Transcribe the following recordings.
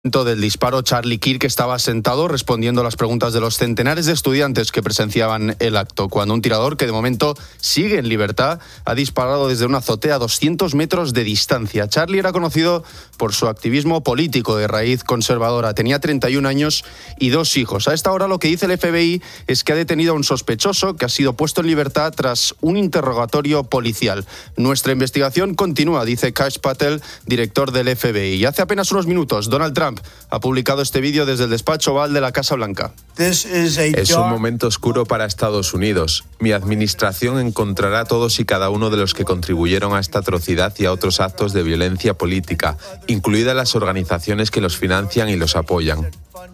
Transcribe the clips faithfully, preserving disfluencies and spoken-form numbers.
Del disparo, Charlie Kirk estaba sentado respondiendo a las preguntas de los centenares de estudiantes que presenciaban el acto, cuando un tirador, que de momento sigue en libertad, ha disparado desde una azotea a doscientos metros de distancia. Charlie era conocido por su activismo político de raíz conservadora. Tenía treinta y un años y dos hijos. A esta hora lo que dice el F B I es que ha detenido a un sospechoso que ha sido puesto en libertad tras un interrogatorio policial. Nuestra investigación continúa, dice Kash Patel, director del F B I. Y hace apenas unos minutos, Donald Trump ha publicado este vídeo desde el despacho Oval de la Casa Blanca. Es un momento oscuro para Estados Unidos. Mi administración encontrará a todos y cada uno de los que contribuyeron a esta atrocidad y a otros actos de violencia política, incluidas las organizaciones que los financian y los apoyan.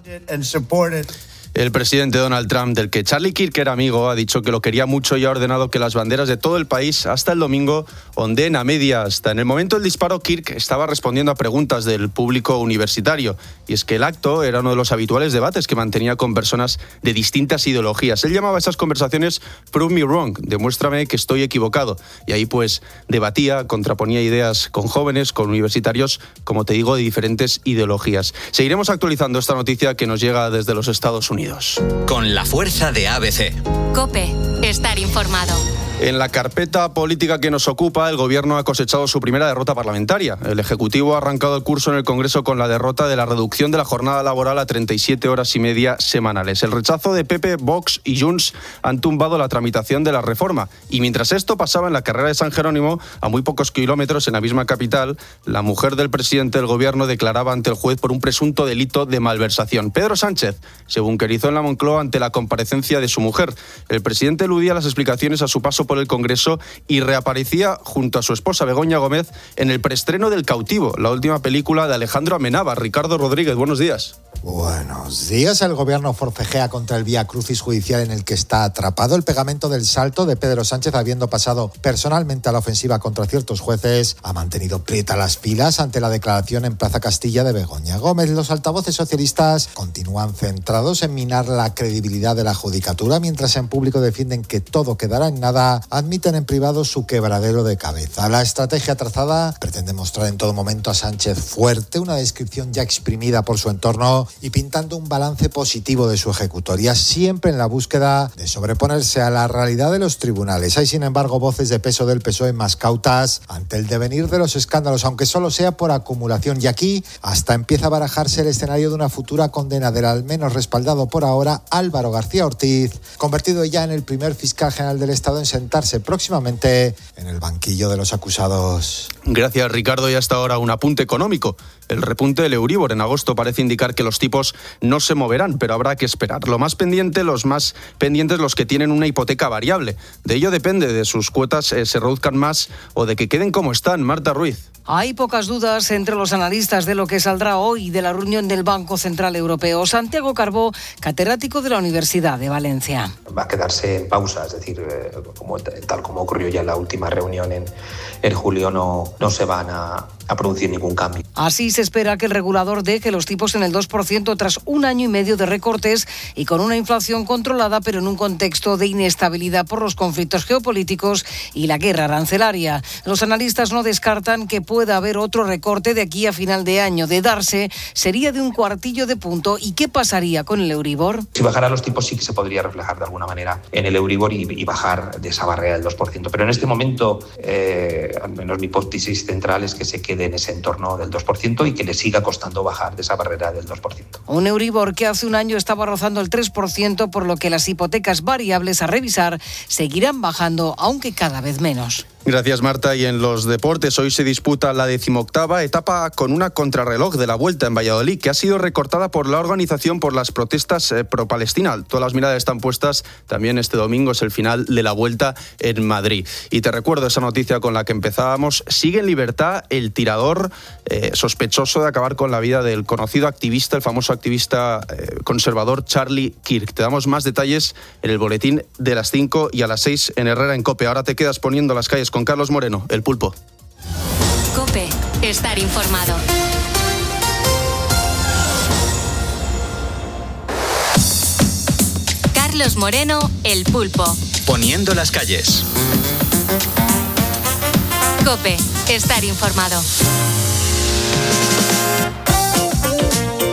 El presidente Donald Trump, del que Charlie Kirk era amigo, ha dicho que lo quería mucho y ha ordenado que las banderas de todo el país, hasta el domingo, ondeen a media asta. En el momento del disparo, Kirk estaba respondiendo a preguntas del público universitario. Y es que el acto era uno de los habituales debates que mantenía con personas de distintas ideologías. Él llamaba a esas conversaciones "Prove me wrong", demuéstrame que estoy equivocado. Y ahí pues debatía, contraponía ideas con jóvenes, con universitarios, como te digo, de diferentes ideologías. Seguiremos actualizando esta noticia que nos llega desde los Estados Unidos. Con la fuerza de A B C. COPE, estar informado. En la carpeta política que nos ocupa, el Gobierno ha cosechado su primera derrota parlamentaria. El Ejecutivo ha arrancado el curso en el Congreso con la derrota de la reducción de la jornada laboral a treinta y siete horas y media semanales. El rechazo de P P, Vox y Junts han tumbado la tramitación de la reforma. Y mientras esto pasaba en la carrera de San Jerónimo, a muy pocos kilómetros en la misma capital, la mujer del presidente del Gobierno declaraba ante el juez por un presunto delito de malversación. Pedro Sánchez se bunkerizó en la Moncloa ante la comparecencia de su mujer. El presidente eludía las explicaciones a su paso por el Congreso y reaparecía junto a su esposa Begoña Gómez en el preestreno del Cautivo, la última película de Alejandro Amenábar. Ricardo Rodríguez, buenos días. Buenos días. El Gobierno forcejea contra el viacrucis judicial en el que está atrapado. El pegamento del salto de Pedro Sánchez, habiendo pasado personalmente a la ofensiva contra ciertos jueces, ha mantenido prieta las filas ante la declaración en Plaza Castilla de Begoña Gómez. Los altavoces socialistas continúan centrados en minar la credibilidad de la judicatura, mientras en público defienden que todo quedará en nada, admiten en privado su quebradero de cabeza. La estrategia trazada pretende mostrar en todo momento a Sánchez fuerte, una descripción ya exprimida por su entorno y pintando un balance positivo de su ejecutoria, siempre en la búsqueda de sobreponerse a la realidad de los tribunales. Hay, sin embargo, voces de peso del P S O E más cautas ante el devenir de los escándalos, aunque solo sea por acumulación. Y aquí hasta empieza a barajarse el escenario de una futura condena del al menos respaldado por ahora Álvaro García Ortiz, convertido ya en el primer fiscal general del Estado en sentarse próximamente en el banquillo de los acusados. Gracias, Ricardo. Y hasta ahora un apunte económico. El repunte del Euribor en agosto parece indicar que los tipos no se moverán, pero habrá que esperar. Lo más pendiente, los más pendientes, los que tienen una hipoteca variable. De ello depende de sus cuotas eh, se reduzcan más o de que queden como están. Marta Ruiz. Hay pocas dudas entre los analistas de lo que saldrá hoy de la reunión del Banco Central Europeo. Santiago Carbó, catedrático de la Universidad de Valencia. Va a quedarse en pausa, es decir, eh, como, tal como ocurrió ya en la última reunión en, en julio, no, no se van a, a producir ningún cambio. Así se espera que el regulador deje los tipos en el dos por ciento tras un año y medio de recortes y con una inflación controlada, pero en un contexto de inestabilidad por los conflictos geopolíticos y la guerra arancelaria. Los analistas no descartan que pueda haber otro recorte de aquí a final de año. De darse, sería de un cuartillo de punto. ¿Y qué pasaría con el Euribor? Si bajara los tipos sí que se podría reflejar de alguna manera en el Euribor y, y bajar de esa barrera del dos por ciento. Pero en este momento, eh, al menos mi hipótesis central es que se quede en ese entorno del dos por ciento y que le siga costando bajar de esa barrera del dos por ciento. Un Euribor que hace un año estaba rozando el tres por ciento, por lo que las hipotecas variables a revisar seguirán bajando, aunque cada vez menos. Gracias, Marta. Y en los deportes, hoy se disputa la decimoctava etapa con una contrarreloj de la Vuelta en Valladolid, que ha sido recortada por la organización por las protestas eh, pro-Palestina. Todas las miradas están puestas. También este domingo es el final de la Vuelta en Madrid. Y te recuerdo esa noticia con la que empezábamos. Sigue en libertad el tirador eh, sospechoso de acabar con la vida del conocido activista, el famoso activista eh, conservador Charlie Kirk. Te damos más detalles en el boletín de las cinco y a las seis en Herrera en COPE. Ahora te quedas poniendo las calles con Carlos Moreno, El Pulpo. COPE, estar informado. Carlos Moreno, El Pulpo. Poniendo las calles. COPE, estar informado.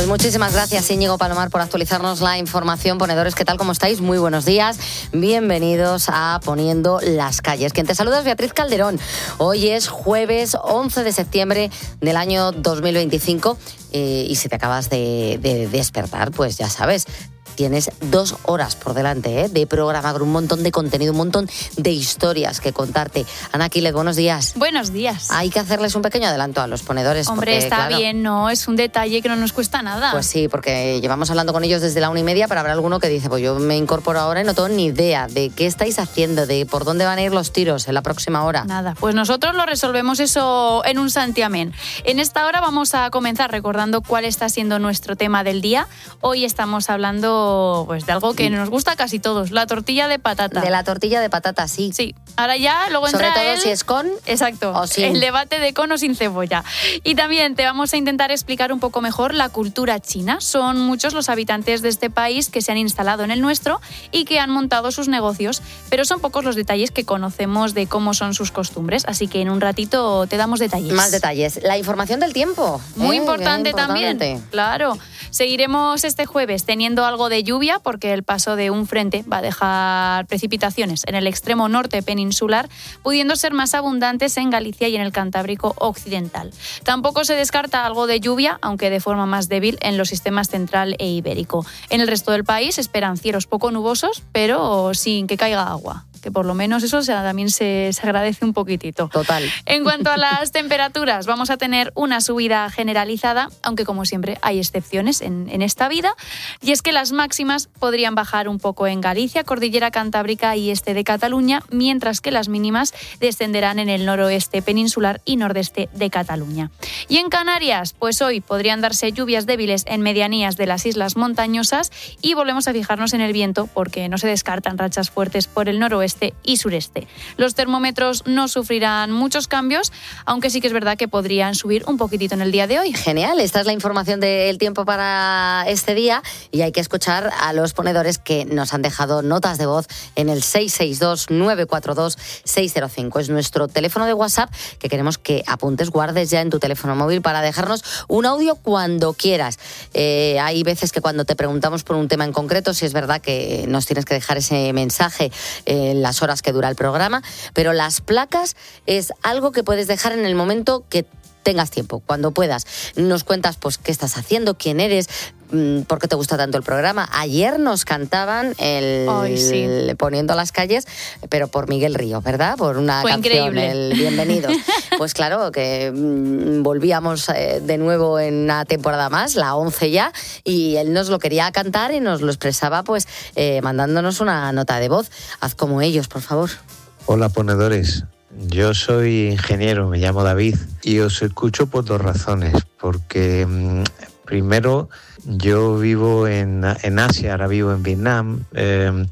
Pues muchísimas gracias, Íñigo Palomar, por actualizarnos la información. Ponedores, ¿qué tal? ¿Cómo estáis? Muy buenos días. Bienvenidos a Poniendo las calles. Quien te saluda es Beatriz Calderón. Hoy es jueves once de septiembre del año dos mil veinticinco eh, y si te acabas de, de despertar, pues ya sabes, tienes dos horas por delante ¿eh? de programa con un montón de contenido, un montón de historias que contarte. Ana Quilet, buenos días. Buenos días. Hay que hacerles un pequeño adelanto a los ponedores. Hombre, porque, está claro, bien, ¿no? Es un detalle que no nos cuesta nada. Pues sí, porque llevamos hablando con ellos desde la una y media, pero habrá alguno que dice, pues yo me incorporo ahora y no tengo ni idea de qué estáis haciendo, de por dónde van a ir los tiros en la próxima hora. Nada, pues nosotros lo resolvemos eso en un santiamén. En esta hora vamos a comenzar recordando cuál está siendo nuestro tema del día. Hoy estamos hablando pues de algo que nos gusta a casi todos, la tortilla de patata. De la tortilla de patata, sí. Sí. Ahora ya, luego Sobre entra todo el... si es con Exacto. o sin. El debate de con o sin cebolla. Y también te vamos a intentar explicar un poco mejor la cultura china. Son muchos los habitantes de este país que se han instalado en el nuestro y que han montado sus negocios, pero son pocos los detalles que conocemos de cómo son sus costumbres, así que en un ratito te damos detalles. Más detalles. La información del tiempo. Muy eh, importante, importante también. Claro. Seguiremos este jueves teniendo algo de lluvia porque el paso de un frente va a dejar precipitaciones en el extremo norte peninsular, pudiendo ser más abundantes en Galicia y en el Cantábrico occidental. Tampoco se descarta algo de lluvia, aunque de forma más débil, en los sistemas central e ibérico. En el resto del país esperan cielos poco nubosos, pero sin que caiga agua. Que por lo menos eso o sea, también se, se agradece un poquitito. Total. En cuanto a las temperaturas, vamos a tener una subida generalizada, aunque como siempre hay excepciones en, en esta vida, y es que las máximas podrían bajar un poco en Galicia, Cordillera Cantábrica y este de Cataluña, mientras que las mínimas descenderán en el noroeste peninsular y nordeste de Cataluña. Y en Canarias, pues hoy podrían darse lluvias débiles en medianías de las islas montañosas y volvemos a fijarnos en el viento porque no se descartan rachas fuertes por el noroeste y sureste. Los termómetros no sufrirán muchos cambios, aunque sí que es verdad que podrían subir un poquitito en el día de hoy. Genial, esta es la información del tiempo para este día y hay que escuchar a los ponedores que nos han dejado notas de voz en el seis seis dos, nueve cuatro dos, seis cero cinco. Es nuestro teléfono de WhatsApp que queremos que apuntes, guardes ya en tu teléfono móvil para dejarnos un audio cuando quieras. Eh, hay veces que cuando te preguntamos por un tema en concreto, si es verdad que nos tienes que dejar ese mensaje eh, las horas que dura el programa, pero las placas es algo que puedes dejar en el momento que tengas tiempo, cuando puedas. Nos cuentas pues qué estás haciendo, quién eres, por qué te gusta tanto el programa. Ayer nos cantaban el, Ay, sí. el Poniendo las calles, pero por Miguel Río, ¿verdad? Por una Fue canción, increíble. el Bienvenidos. Pues claro, que mm, volvíamos eh, de nuevo en una temporada más, la once ya, y él nos lo quería cantar y nos lo expresaba pues eh, mandándonos una nota de voz. Haz como ellos, por favor. Hola, ponedores. Yo soy ingeniero, me llamo David y os escucho por dos razones. Porque mmm, primero, yo vivo en, en Asia, ahora vivo en Vietnam, eh,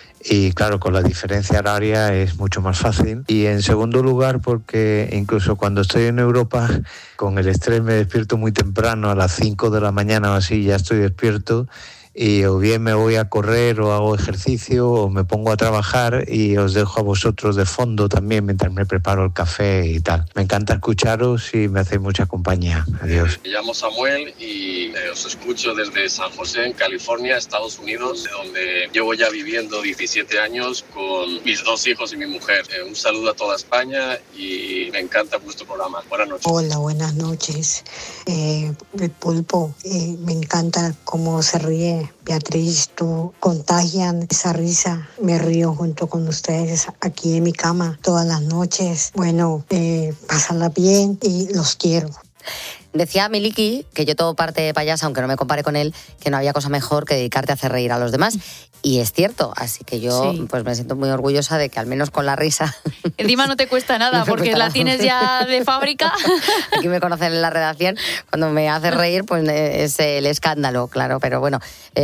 y claro, con la diferencia horaria es mucho más fácil. Y en segundo lugar, porque incluso cuando estoy en Europa, con el estrés me despierto muy temprano, a las cinco de la mañana o así ya estoy despierto. Y o bien me voy a correr o hago ejercicio o me pongo a trabajar y os dejo a vosotros de fondo también mientras me preparo el café y tal. Me encanta escucharos y me hacéis mucha compañía. Adiós. Me llamo Samuel y eh, os escucho desde San José, en California, Estados Unidos, donde llevo ya viviendo diecisiete años con mis dos hijos y mi mujer. Eh, un saludo a toda España y me encanta vuestro programa. Buenas noches. Hola, buenas noches. Eh, el pulpo, eh, me encanta cómo se ríe. Beatriz, tú contagian esa risa. Me río junto con ustedes aquí en mi cama todas las noches. Bueno, eh, pásenla bien y los quiero. Decía Miliki, que yo todo parte de payasa, aunque no me compare con él, que no había cosa mejor que dedicarte a hacer reír a los demás. Y es cierto, así que yo Sí. pues me siento muy orgullosa de que al menos con la risa... Encima no te cuesta nada No me porque cuesta la nada. tienes ya de fábrica. Aquí me conocen en la redacción, cuando me hace reír pues es el escándalo, claro, pero bueno,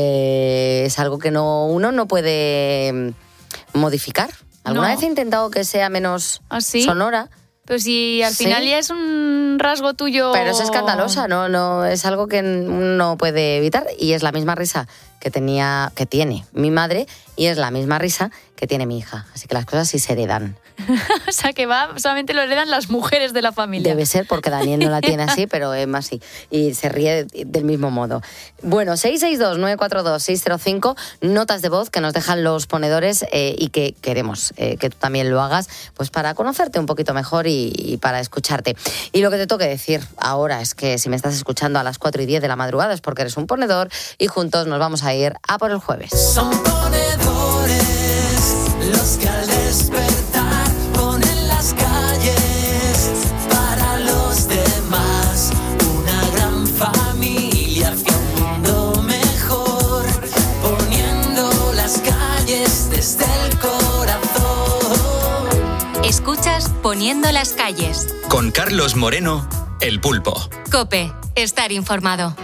eh, es algo que no uno no puede modificar. ¿Alguna No. vez he intentado que sea menos ¿Ah, sí? sonora? Pero si al Sí. final ya es un rasgo tuyo... Pero es escandalosa, no, no es algo que uno puede evitar y es la misma risa que tenía, que tiene mi madre y es la misma risa que tiene mi hija. Así que las cosas sí se heredan. O sea, que va, solamente lo heredan las mujeres de la familia. Debe ser, porque Daniel no la tiene así, pero Emma sí. Y se ríe del mismo modo. Bueno, seis seis dos, nueve cuatro dos, seis cero cinco, notas de voz que nos dejan los ponedores eh, y que queremos eh, que tú también lo hagas, pues para conocerte un poquito mejor y, y para escucharte. Y lo que te toque decir ahora es que si me estás escuchando a las cuatro y diez de la madrugada es porque eres un ponedor y juntos nos vamos a ir a por el jueves. Son ponedores los que al despertar ponen las calles para los demás, una gran familia hacia un mundo mejor, poniendo las calles desde el corazón. Escuchas Poniendo las calles. Con Carlos Moreno, El Pulpo. COPE, estar informado.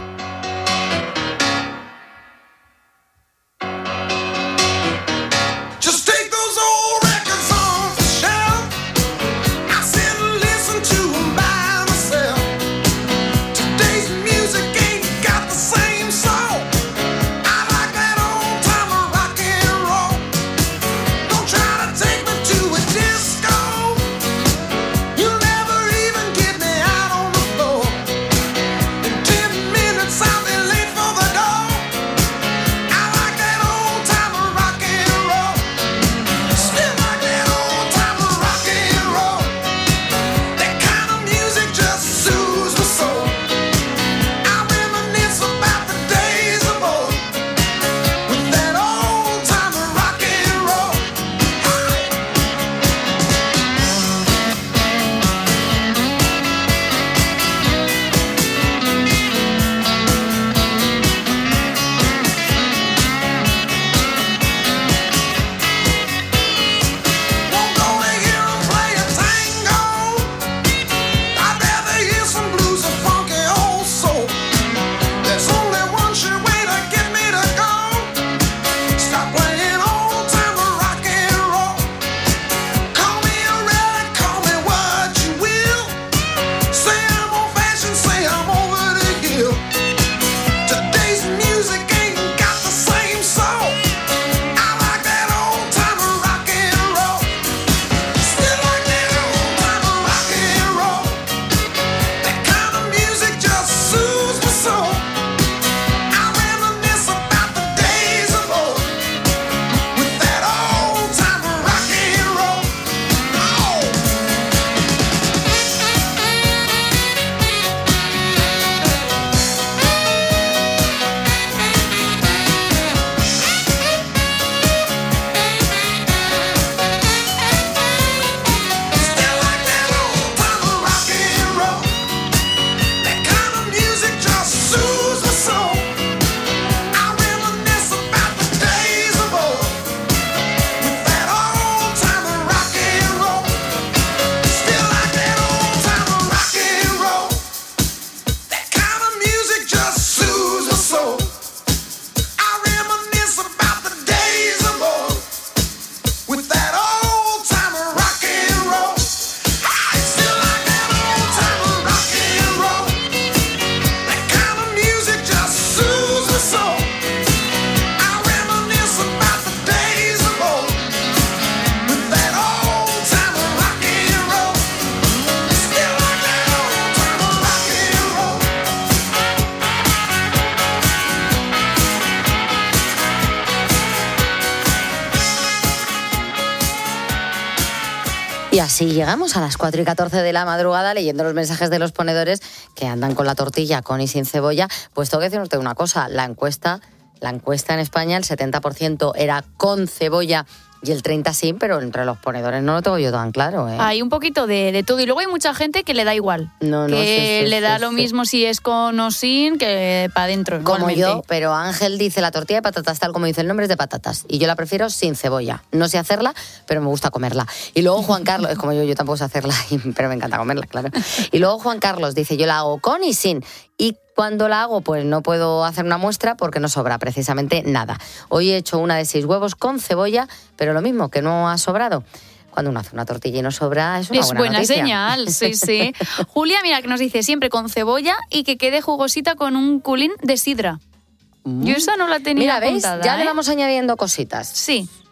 Y así llegamos a las cuatro y catorce de la madrugada leyendo los mensajes de los ponedores que andan con la tortilla con y sin cebolla. Pues tengo que decirte una cosa, la encuesta, la encuesta en España, el setenta por ciento era con cebolla y el treinta por ciento sí, pero entre los ponedores no lo tengo yo tan claro. ¿eh? Hay un poquito de, de todo. Y luego hay mucha gente que le da igual. No, no, que sí, sí, le sí, da sí, lo sí. mismo si es con o sin, que para adentro. Como igualmente. yo, pero Ángel dice la tortilla de patatas tal como dice el nombre es de patatas. Y yo la prefiero sin cebolla. No sé hacerla, pero me gusta comerla. Y luego Juan Carlos, es como yo, yo tampoco sé hacerla, pero me encanta comerla, claro. Y luego Juan Carlos dice, yo la hago con y sin. Y cuando la hago, pues no puedo hacer una muestra porque no sobra precisamente nada. Hoy he hecho una de seis huevos con cebolla, pero lo mismo, que no ha sobrado. Cuando uno hace una tortilla y no sobra, es una es buena, buena noticia. señal, sí, sí. Julia, mira, que nos dice siempre con cebolla y que quede jugosita con un culín de sidra. Mm. Yo esa no la tenía Mira, ¿veis? apuntada, Ya ¿eh? le vamos añadiendo cositas. Sí.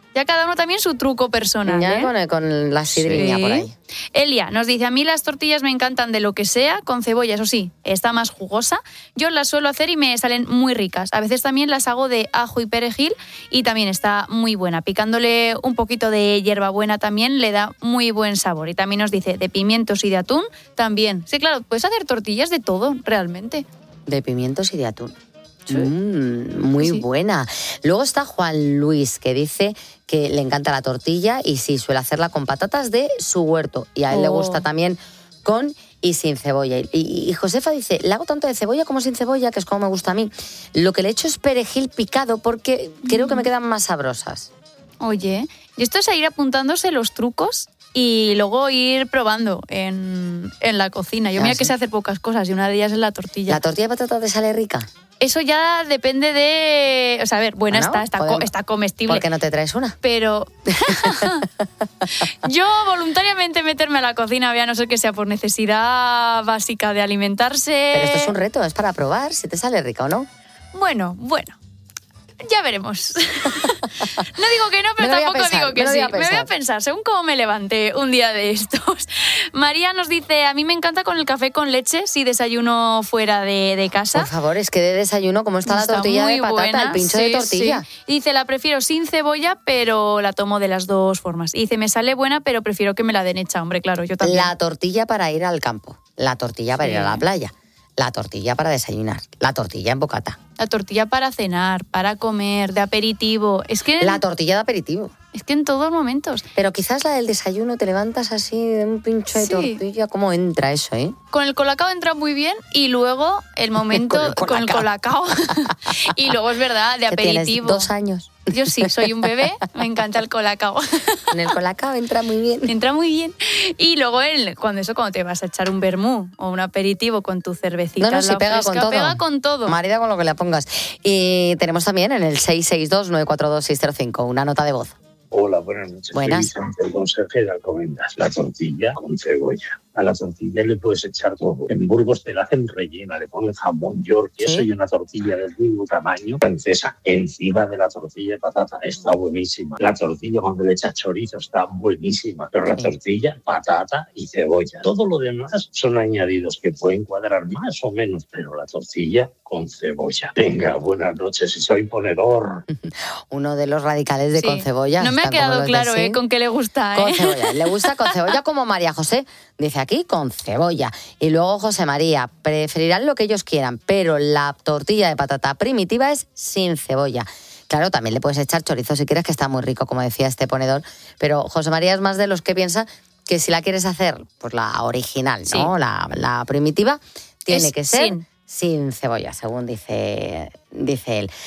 Ya cada uno también su truco personal. Ya ¿eh? con, con la sidriña Sí. por ahí. Elia nos dice, a mí las tortillas me encantan de lo que sea, con cebolla, eso sí, está más jugosa. Yo las suelo hacer y me salen muy ricas. A veces también las hago de ajo y perejil y también está muy buena. Picándole un poquito de hierbabuena también le da muy buen sabor. Y también nos dice, de pimientos y de atún también. Sí, claro, puedes hacer tortillas de todo, realmente. De pimientos y de atún. Sí. Mm, muy sí. buena. Luego está Juan Luis, que dice que le encanta la tortilla y sí, suele hacerla con patatas de su huerto. Y a él oh. le gusta también con y sin cebolla. Y, y Josefa dice, le hago tanto de cebolla como sin cebolla, que es como me gusta a mí. Lo que le echo es perejil picado porque mm. creo que me quedan más sabrosas. Oye, y esto es a ir apuntándose los trucos y luego ir probando en, en la cocina. Yo ah, mira sí. que sé hacer pocas cosas y una de ellas es la tortilla. ¿La tortilla de patata te sale rica? Eso ya depende de... O sea, a ver, buena bueno, está, está, co- está comestible. ¿Por qué no te traes una? Pero yo voluntariamente meterme a la cocina, a no ser que sea por necesidad básica de alimentarse... Pero esto es un reto, es para probar si te sale rica o no. Bueno, bueno. Ya veremos. No digo que no, pero tampoco pensar, digo que sí. Me voy a pensar, según cómo me levante un día de estos. María nos dice, a mí me encanta con el café con leche si desayuno fuera de, de casa. Por favor, es que de desayuno, ¿cómo está, está la tortilla de patata, buena, el pincho sí, de tortilla? Sí. Dice, la prefiero sin cebolla, pero la tomo de las dos formas. Y dice, me sale buena, pero prefiero que me la den hecha. Hombre, claro, yo también. La tortilla para ir al campo, la tortilla para sí. ir a la playa. La tortilla para desayunar, la tortilla en bocata. La tortilla para cenar, para comer, de aperitivo. Es que la tortilla de aperitivo. Es que en todos momentos. Pero quizás la del desayuno te levantas así de un pincho de sí. tortilla. ¿Cómo entra eso, eh? Con el colacao entra muy bien y luego el momento con el colacao. Con el colacao. Y luego es verdad, de aperitivo. ¿Tienes dos años? Yo sí, soy un bebé, me encanta el colacao. Con el colacao entra muy bien. Entra muy bien. Y luego el, cuando eso, cuando te vas a echar un vermú o un aperitivo con tu cervecita. No, no, si pega fresca, con todo. Pega con todo. Marida con lo que le pongas. Y tenemos también en el seis seis dos, nueve cuatro dos, seis cero cinco una nota de voz. Hola, buenas noches. Buenas. Soy Vicente, el conserje de Alcobendas. La tortilla con cebolla. A la tortilla le puedes echar todo. En Burgos te la hacen rellena, le ponen jamón, york, queso ¿sí? y una tortilla del mismo tamaño, francesa, encima de la tortilla de patata. Está buenísima. La tortilla cuando le echas chorizo está buenísima. Pero la tortilla, patata y cebolla. Todo lo demás son añadidos que pueden cuadrar más o menos, pero la tortilla con cebolla. Venga, buenas noches y soy ponedor. Uno de los radicales de sí. con cebolla. No me ha quedado claro eh, con qué le gusta. Con ¿eh? cebolla. Le gusta con cebolla como María José. Dice aquí con cebolla. Y luego José María, preferirán lo que ellos quieran, pero la tortilla de patata primitiva es sin cebolla. Claro, también le puedes echar chorizo si quieres, que está muy rico, como decía este ponedor. Pero José María es más de los que piensa que si la quieres hacer, pues la original, ¿no? Sí. La, la primitiva, tiene es que ser sin. sin cebolla, según dice, dice él.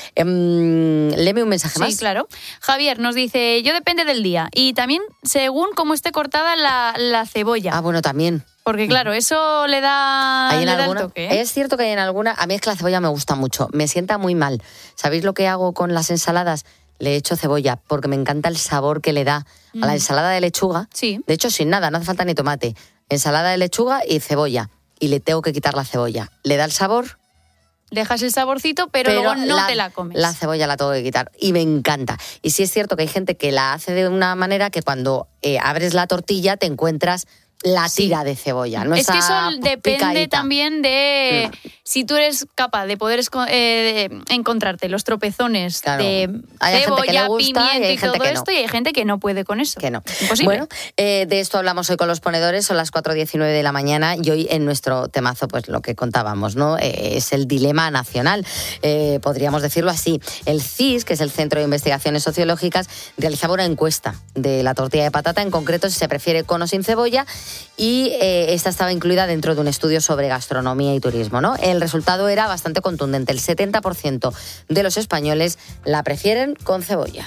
Um, léeme un mensaje sí, más. Sí, claro. Javier nos dice, yo depende del día. Y también según cómo esté cortada la, la cebolla. Ah, bueno, también. Porque claro, eso le da, ¿Hay en le da alguna? el toque. ¿eh? Es cierto que hay en alguna... A mí es que la cebolla me gusta mucho. Me sienta muy mal. ¿Sabéis lo que hago con las ensaladas? Le echo cebolla porque me encanta el sabor que le da mm. a la ensalada de lechuga. Sí. De hecho, sin nada, no hace falta ni tomate. Ensalada de lechuga y cebolla. Y le tengo que quitar la cebolla. Le da el sabor... Dejas el saborcito, pero, pero luego no la, te la comes. La cebolla la tengo que quitar y me encanta. Y sí es cierto que hay gente que la hace de una manera que cuando eh, abres la tortilla te encuentras la tira sí. de cebolla. No es que eso depende picadita. También de mm. si tú eres capaz de poder eh, de encontrarte los tropezones claro. de hay cebolla, gusta, pimiento y, y todo no. esto, y hay gente que no puede con eso. Que no. Imposible. Bueno, eh, de esto hablamos hoy con los ponedores, son las cuatro diecinueve de la mañana y hoy en nuestro temazo, pues lo que contábamos, ¿no? Eh, es el dilema nacional, eh, podríamos decirlo así. El C I S, que es el Centro de Investigaciones Sociológicas, realizaba una encuesta de la tortilla de patata, en concreto si se prefiere con o sin cebolla, y eh, esta estaba incluida dentro de un estudio sobre gastronomía y turismo, ¿no? El resultado era bastante contundente. El setenta por ciento de los españoles la prefieren con cebolla.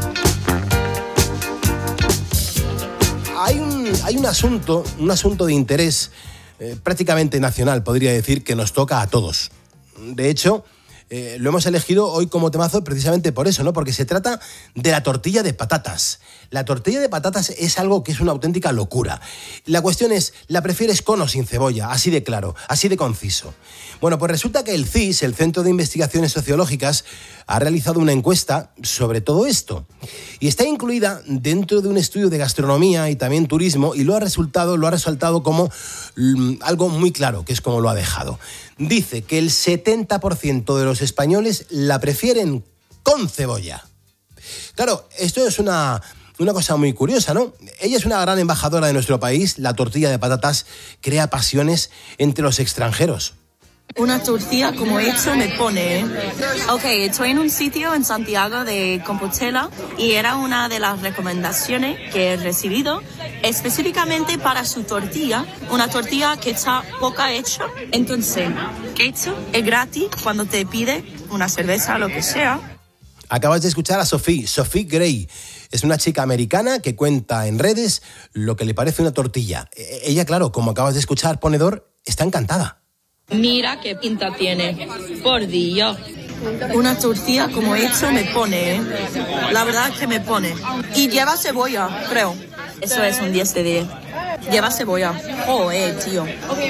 Hay un, hay un asunto, un asunto de interés eh, prácticamente nacional, podría decir, que nos toca a todos. De hecho, eh, lo hemos elegido hoy como temazo precisamente por eso, ¿no? Porque se trata de la tortilla de patatas. La tortilla de patatas es algo que es una auténtica locura. La cuestión es, ¿la prefieres con o sin cebolla? Así de claro, así de conciso. Bueno, pues resulta que el C I S, el Centro de Investigaciones Sociológicas, ha realizado una encuesta sobre todo esto. Y está incluida dentro de un estudio de gastronomía y también turismo, y lo ha resultado, lo ha resaltado como mm, algo muy claro, que es como lo ha dejado. Dice que el setenta por ciento de los españoles la prefieren con cebolla. Claro, esto es una, una cosa muy curiosa, ¿no? Ella es una gran embajadora de nuestro país. La tortilla de patatas crea pasiones entre los extranjeros. Una tortilla como hecho me pone. Ok, estoy en un sitio en Santiago de Compostela y era una de las recomendaciones que he recibido específicamente para su tortilla, una tortilla que está poca hecha. Entonces, ¿qué he hecho? Es gratis cuando te pide una cerveza o lo que sea. Acabas de escuchar a Sophie, Sophie Gray. Es una chica americana que cuenta en redes lo que le parece una tortilla. Ella, claro, como acabas de escuchar, ponedor, está encantada. Mira qué pinta tiene, por Dios. Una tortilla como hecho me pone, la verdad es que me pone. Y lleva cebolla, creo. Eso es un diez de diez. Lleva cebolla. Joder, tío.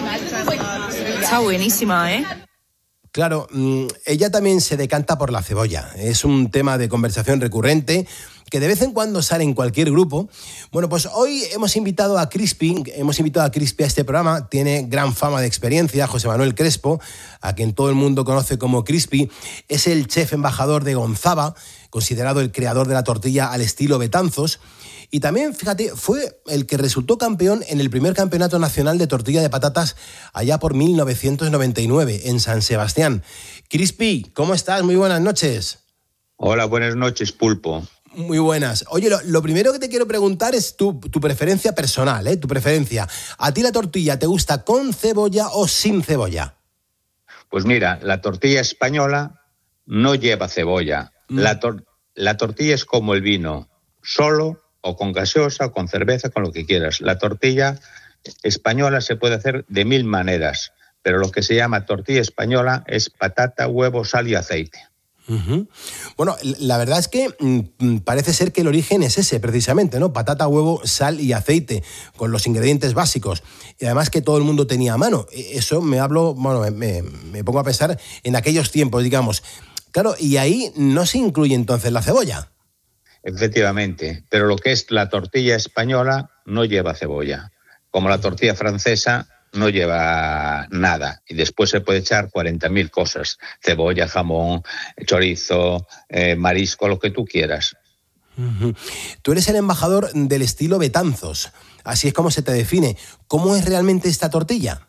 Está buenísima, ¿eh? Claro, ella también se decanta por la cebolla. Es un tema de conversación recurrente que de vez en cuando sale en cualquier grupo. Bueno, pues hoy hemos invitado a Crispy, hemos invitado a Crispy a este programa. Tiene gran fama de experiencia, José Manuel Crespo, a quien todo el mundo conoce como Crispy. Es el chef embajador de Gonzava, considerado el creador de la tortilla al estilo Betanzos. Y también, fíjate, fue el que resultó campeón en el primer campeonato nacional de tortilla de patatas allá por mil novecientos noventa y nueve, en San Sebastián. Crispy, ¿cómo estás? Muy buenas noches. Hola, buenas noches, Pulpo. Muy buenas. Oye, lo, lo primero que te quiero preguntar es tu, tu preferencia personal, ¿eh? Tu preferencia. ¿A ti la tortilla te gusta con cebolla o sin cebolla? Pues mira, la tortilla española no lleva cebolla. Mm. La, tor- la tortilla es como el vino, solo o con gaseosa o con cerveza, con lo que quieras. La tortilla española se puede hacer de mil maneras, pero lo que se llama tortilla española es patata, huevo, sal y aceite. Uh-huh. Bueno, la verdad es que mmm, parece ser que el origen es ese, precisamente, ¿no? Patata, huevo, sal y aceite, con los ingredientes básicos. Y además que todo el mundo tenía a mano. Eso me hablo, bueno, me, me pongo a pensar en aquellos tiempos, digamos. Claro, y ahí no se incluye entonces la cebolla. Efectivamente, pero lo que es la tortilla española no lleva cebolla. Como la tortilla francesa no lleva nada. Y después se puede echar cuarenta mil cosas. Cebolla, jamón, chorizo, eh, marisco, lo que tú quieras. Uh-huh. Tú eres el embajador del estilo Betanzos. Así es como se te define. ¿Cómo es realmente esta tortilla?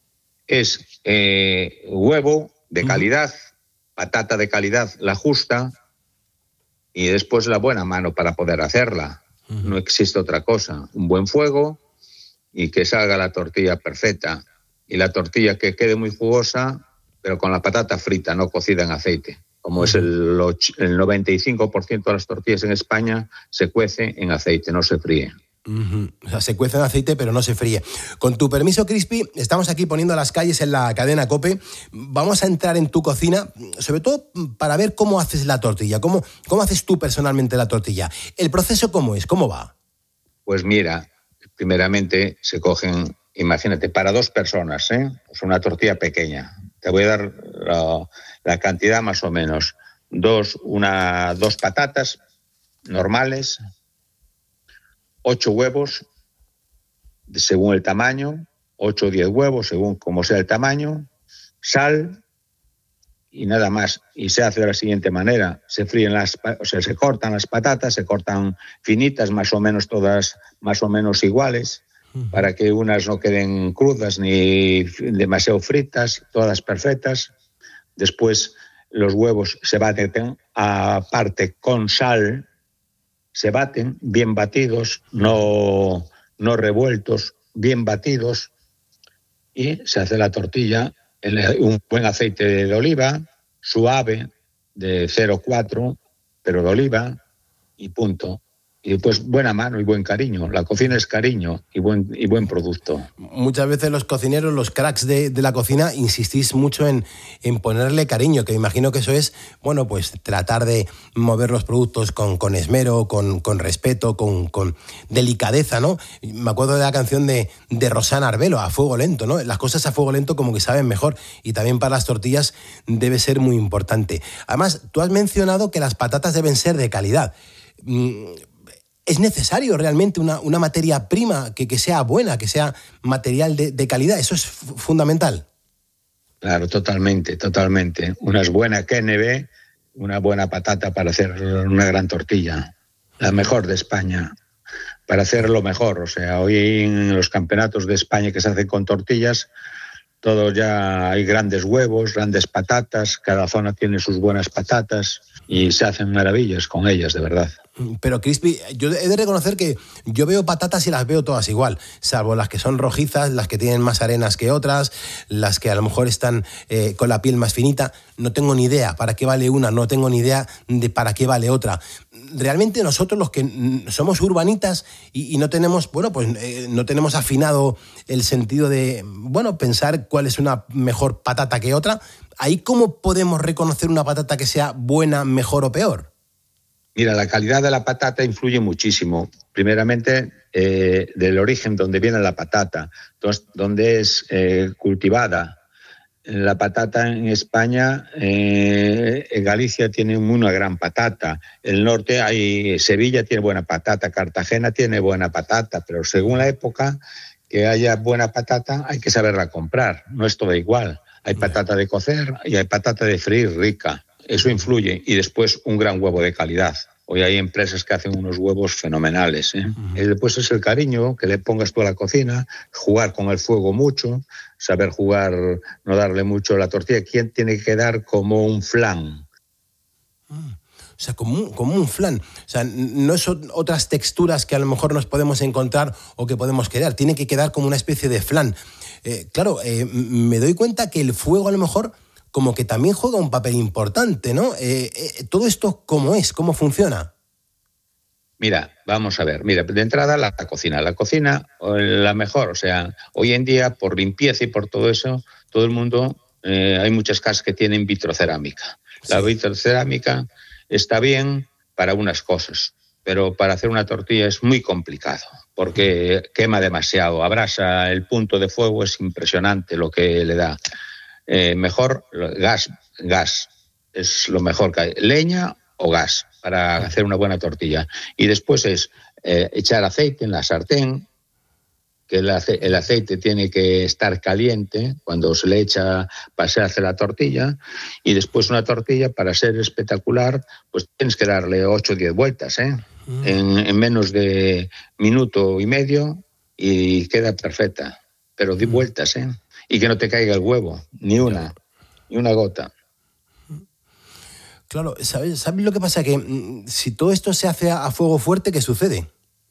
Es eh, huevo de calidad, uh-huh. patata de calidad, la justa, y después la buena mano para poder hacerla. Uh-huh. No existe otra cosa. Un buen fuego y que salga la tortilla perfecta. Y la tortilla que quede muy jugosa, pero con la patata frita, no cocida en aceite. Como uh-huh. es el, el noventa y cinco por ciento de las tortillas en España, se cuece en aceite, no se fríe. Uh-huh. O sea, se cuece en aceite, pero no se fríe. Con tu permiso, Crispy, estamos aquí poniendo las calles en la cadena COPE. Vamos a entrar en tu cocina, sobre todo para ver cómo haces la tortilla. ¿Cómo, cómo haces tú personalmente la tortilla? ¿El proceso cómo es? ¿Cómo va? Pues mira, primeramente se cogen, imagínate, para dos personas, ¿eh? Pues una tortilla pequeña. Te voy a dar la, la cantidad más o menos. Dos, una, dos patatas normales, ocho huevos, según el tamaño, ocho o diez huevos, según como sea el tamaño, sal y nada más. Y se hace de la siguiente manera. Se fríen las, o sea, se cortan las patatas, se cortan finitas, más o menos todas, más o menos iguales, uh-huh. para que unas no queden crudas ni demasiado fritas, todas perfectas. Después los huevos se baten aparte con sal, se baten bien batidos, no, no revueltos, bien batidos, y se hace la tortilla en un buen aceite de oliva, suave, de cero coma cuatro, pero de oliva, y punto. Y Y pues buena mano y buen cariño. La cocina es cariño y buen, y buen producto. Muchas veces los cocineros, los cracks de, de la cocina, insistís mucho en, en ponerle cariño, que imagino que eso es, bueno, pues tratar de mover los productos con, con esmero, con, con respeto, con, con delicadeza, ¿no? Me acuerdo de la canción de, de Rosana Arbelo, A Fuego Lento, ¿no? Las cosas a fuego lento como que saben mejor, y también para las tortillas debe ser muy importante. Además, tú has mencionado que las patatas deben ser de calidad. ¿Es necesario realmente una, una materia prima que, que sea buena, que sea material de, de calidad? Eso es f- fundamental. Claro, totalmente, totalmente. Una es buena K N B, una buena patata para hacer una gran tortilla. La mejor de España, para hacer lo mejor. O sea, hoy en los campeonatos de España que se hacen con tortillas, todo ya hay grandes huevos, grandes patatas, cada zona tiene sus buenas patatas y se hacen maravillas con ellas, de verdad. Pero, Crispy, yo he de reconocer que yo veo patatas y las veo todas igual, salvo las que son rojizas, las que tienen más arenas que otras, las que a lo mejor están eh, con la piel más finita. No tengo ni idea para qué vale una, no tengo ni idea de para qué vale otra. Realmente nosotros los que somos urbanitas y, y no tenemos, bueno, pues eh, no tenemos afinado el sentido de, bueno, pensar cuál es una mejor patata que otra, ¿ahí cómo podemos reconocer una patata que sea buena, mejor o peor? Mira, la calidad de la patata influye muchísimo. Primeramente, eh, del origen donde viene la patata, entonces, donde es eh, cultivada. La patata en España, eh, en Galicia tiene una gran patata. El norte, hay Sevilla tiene buena patata, Cartagena tiene buena patata, pero según la época que haya buena patata hay que saberla comprar. No es todo igual. Hay patata de cocer y hay patata de freír rica. Eso influye. Y después un gran huevo de calidad. Hoy hay empresas que hacen unos huevos fenomenales, ¿eh? Uh-huh. Y después es el cariño que le pongas tú a la cocina, jugar con el fuego mucho, saber jugar, no darle mucho a la tortilla. ¿Quién tiene que quedar como un flan? Uh, o sea, como un, como un flan. O sea, no son otras texturas que a lo mejor nos podemos encontrar o que podemos crear. Tiene que quedar como una especie de flan. Eh, claro, eh, me doy cuenta que el fuego a lo mejor como que también juega un papel importante, ¿no? Eh, eh, ¿Todo esto cómo es? ¿Cómo funciona? Mira, vamos a ver. Mira, de entrada la, la cocina. La cocina, la mejor. O sea, hoy en día, por limpieza y por todo eso, todo el mundo, eh, hay muchas casas que tienen vitrocerámica. Sí. La vitrocerámica está bien para unas cosas, pero para hacer una tortilla es muy complicado, porque quema demasiado, abrasa, el punto de fuego es impresionante lo que le da. Eh, mejor gas, gas es lo mejor que hay, leña o gas para hacer una buena tortilla. Y después es eh, echar aceite en la sartén, que el, ace- el aceite tiene que estar caliente cuando se le echa para se hace la tortilla, y después una tortilla para ser espectacular, pues tienes que darle ocho o diez vueltas, ¿eh? Mm. En, en menos de minuto y medio y queda perfecta, pero di vueltas, ¿eh? Y que no te caiga el huevo, ni una, ni una gota. Claro, ¿sabes, ¿sabes lo que pasa? Que mm, si todo esto se hace a, a fuego fuerte, ¿qué sucede?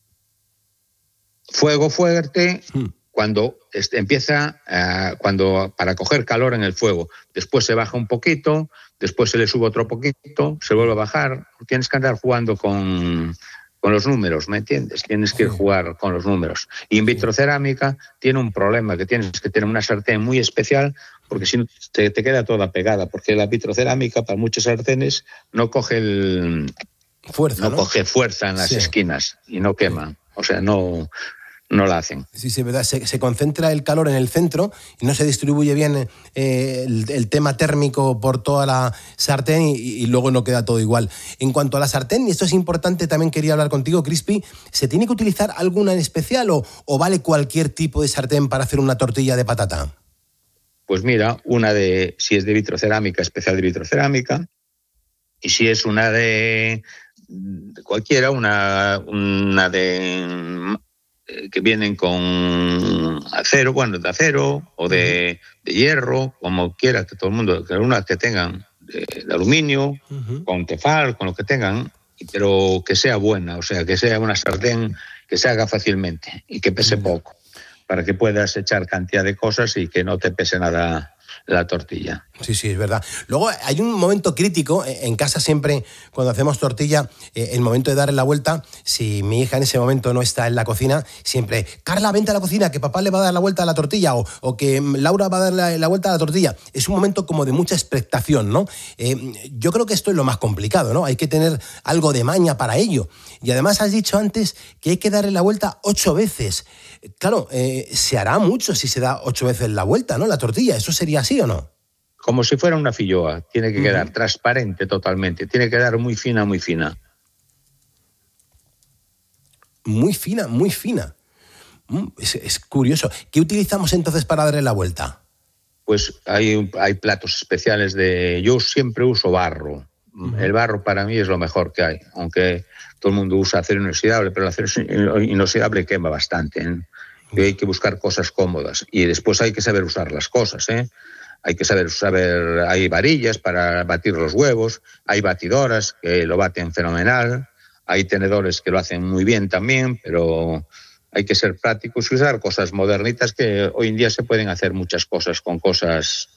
Fuego fuerte hmm. cuando este, empieza, uh, cuando para coger calor en el fuego. Después se baja un poquito, después se le sube otro poquito, se vuelve a bajar. Tienes que andar jugando con... con los números, ¿me entiendes? Tienes que sí. jugar con los números. Y en vitrocerámica tiene un problema, que tienes que tener una sartén muy especial, porque si no te, te queda toda pegada, porque la vitrocerámica para muchos sartenes no coge el fuerza, no, ¿no? coge fuerza en las sí. esquinas y no quema. O sea, no, no la hacen. Sí, sí, verdad. Se, se concentra el calor en el centro y no se distribuye bien eh, el, el tema térmico por toda la sartén y, y luego no queda todo igual. En cuanto a la sartén, y esto es importante, también quería hablar contigo, Crispy, ¿se tiene que utilizar alguna en especial o, o vale cualquier tipo de sartén para hacer una tortilla de patata? Pues mira, una de, si es de vitrocerámica, especial de vitrocerámica, y si es una de, de cualquiera, una, una de... que vienen con acero, bueno, de acero o de, de hierro, como quiera, que todo el mundo, que algunas que tengan de, de aluminio, uh-huh. con tefal, con lo que tengan, pero que sea buena, o sea, que sea una sartén que se haga fácilmente y que pese uh-huh. poco, para que puedas echar cantidad de cosas y que no te pese nada la tortilla. Sí, sí, es verdad. Luego hay un momento crítico, en casa siempre cuando hacemos tortilla, eh, el momento de darle la vuelta, si mi hija en ese momento no está en la cocina, siempre, Carla, vente a la cocina, que papá le va a dar la vuelta a la tortilla, o, o que Laura va a dar la, la vuelta a la tortilla. Es un momento como de mucha expectación, ¿no? Eh, yo creo que esto es lo más complicado, ¿no? Hay que tener algo de maña para ello. Y además has dicho antes que hay que darle la vuelta ocho veces. Claro, eh, se hará mucho si se da ocho veces la vuelta, ¿no? La tortilla, ¿eso sería así o no? Como si fuera una filloa, tiene que quedar uh-huh. transparente totalmente, tiene que quedar muy fina, muy fina. Muy fina, muy fina. Es, es curioso. ¿Qué utilizamos entonces para darle la vuelta? Pues hay, hay platos especiales de... Yo siempre uso barro. Uh-huh. El barro para mí es lo mejor que hay, aunque todo el mundo usa acero inoxidable, pero el acero inoxidable quema bastante, ¿eh? Y hay que buscar cosas cómodas. Y después hay que saber usar las cosas, ¿eh? Hay que saber, saber, hay varillas para batir los huevos, hay batidoras que lo baten fenomenal, hay tenedores que lo hacen muy bien también, pero hay que ser prácticos y usar cosas modernitas que hoy en día se pueden hacer muchas cosas con cosas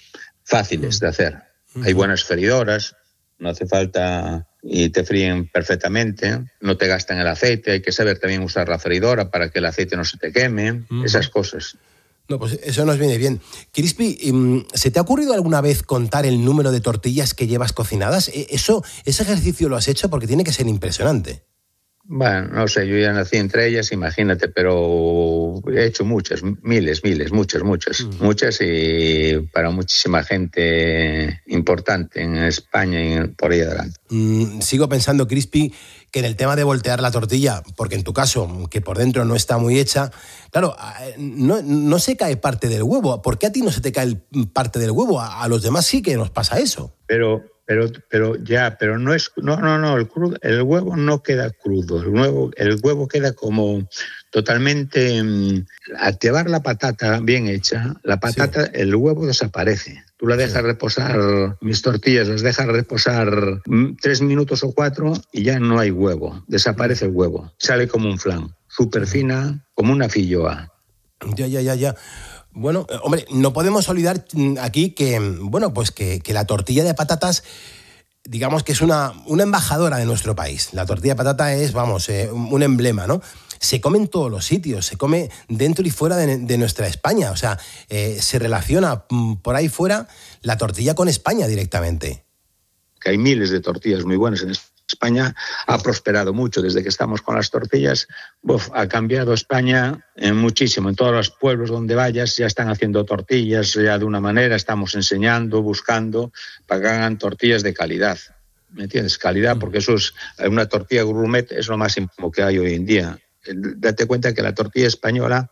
fáciles de hacer. Uh-huh. Hay buenas freidoras, no hace falta y te fríen perfectamente, no te gastan el aceite, hay que saber también usar la freidora para que el aceite no se te queme, uh-huh. esas cosas. No, pues eso nos viene bien. Crispy, ¿se te ha ocurrido alguna vez contar el número de tortillas que llevas cocinadas? Eso, ese ejercicio lo has hecho porque tiene que ser impresionante. Bueno, no sé, yo ya nací entre ellas, imagínate, pero he hecho muchas, miles, miles, muchas, muchas, uh-huh. muchas y para muchísima gente importante en España y por ahí adelante. Mm, sigo pensando, Crispy, que en el tema de voltear la tortilla, porque en tu caso, que por dentro no está muy hecha, claro, no, no se cae parte del huevo. ¿Por qué a ti no se te cae parte del huevo? A, a los demás sí que nos pasa eso. Pero... Pero, pero ya, pero no es, no, no, no, el, crudo, el huevo no queda crudo, el huevo, el huevo queda como totalmente, al llevar la patata bien hecha, la patata, sí. el huevo desaparece. Tú la dejas sí. reposar, mis tortillas las dejas reposar tres minutos o cuatro y ya no hay huevo, desaparece el huevo, sale como un flan, súper fina, como una filloa. Ya, ya, ya, ya. Bueno, hombre, no podemos olvidar aquí que, bueno, pues que, que la tortilla de patatas, digamos que es una, una embajadora de nuestro país. La tortilla de patata es, vamos, eh, un emblema, ¿no? Se come en todos los sitios, se come dentro y fuera de, de nuestra España. O sea, eh, se relaciona por ahí fuera la tortilla con España directamente. Que hay miles de tortillas muy buenas en España. España ha prosperado mucho desde que estamos con las tortillas. Uf, ha cambiado España en muchísimo. En todos los pueblos donde vayas ya están haciendo tortillas ya de una manera. Estamos enseñando, buscando para que hagan tortillas de calidad. ¿Me entiendes? Calidad, porque eso es una tortilla gourmet, es lo más importante que hay hoy en día. Date cuenta que la tortilla española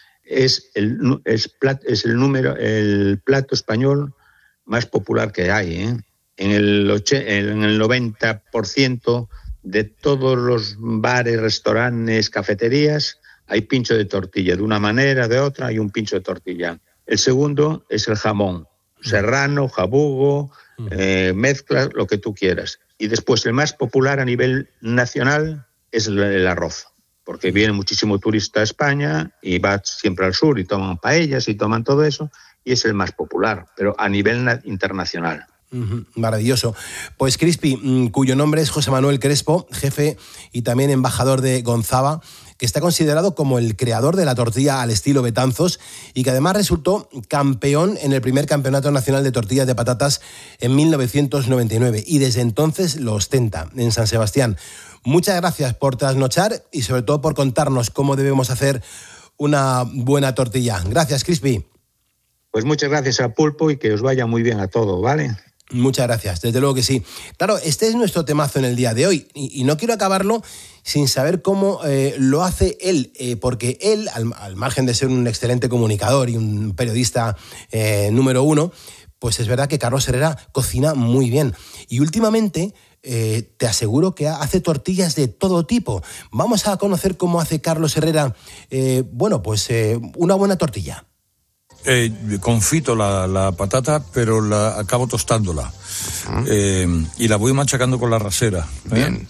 es el, es plat, es el número, el plato español más popular que hay, ¿eh? En el, en el noventa por ciento de todos los bares, restaurantes, cafeterías, hay pincho de tortilla. De una manera, de otra, hay un pincho de tortilla. El segundo es el jamón. Serrano, jabugo, eh, mezcla, lo que tú quieras. Y después el más popular a nivel nacional es el, el arroz. Porque viene muchísimo turista a España y va siempre al sur y toman paellas y toman todo eso. Y es el más popular, pero a nivel na- internacional. Maravilloso. Pues Crispy, cuyo nombre es José Manuel Crespo, jefe y también embajador de Gonzava, que está considerado como el creador de la tortilla al estilo Betanzos y que además resultó campeón en el primer Campeonato Nacional de Tortillas de Patatas en mil novecientos noventa y nueve y desde entonces lo ostenta en San Sebastián. Muchas gracias por trasnochar y sobre todo por contarnos cómo debemos hacer una buena tortilla. Gracias, Crispy. Pues muchas gracias a Pulpo y que os vaya muy bien a todo, ¿vale? Muchas gracias, desde luego que sí. Claro, este es nuestro temazo en el día de hoy y, y no quiero acabarlo sin saber cómo eh, lo hace él, eh, porque él, al, al margen de ser un excelente comunicador y un periodista eh, número uno, pues es verdad que Carlos Herrera cocina muy bien. Y últimamente eh, te aseguro que hace tortillas de todo tipo. Vamos a conocer cómo hace Carlos Herrera, eh, bueno, pues eh, una buena tortilla. Eh, confito la, la patata, pero la acabo tostándola. Uh-huh. Eh, y la voy machacando con la rasera. ¿eh? Bien.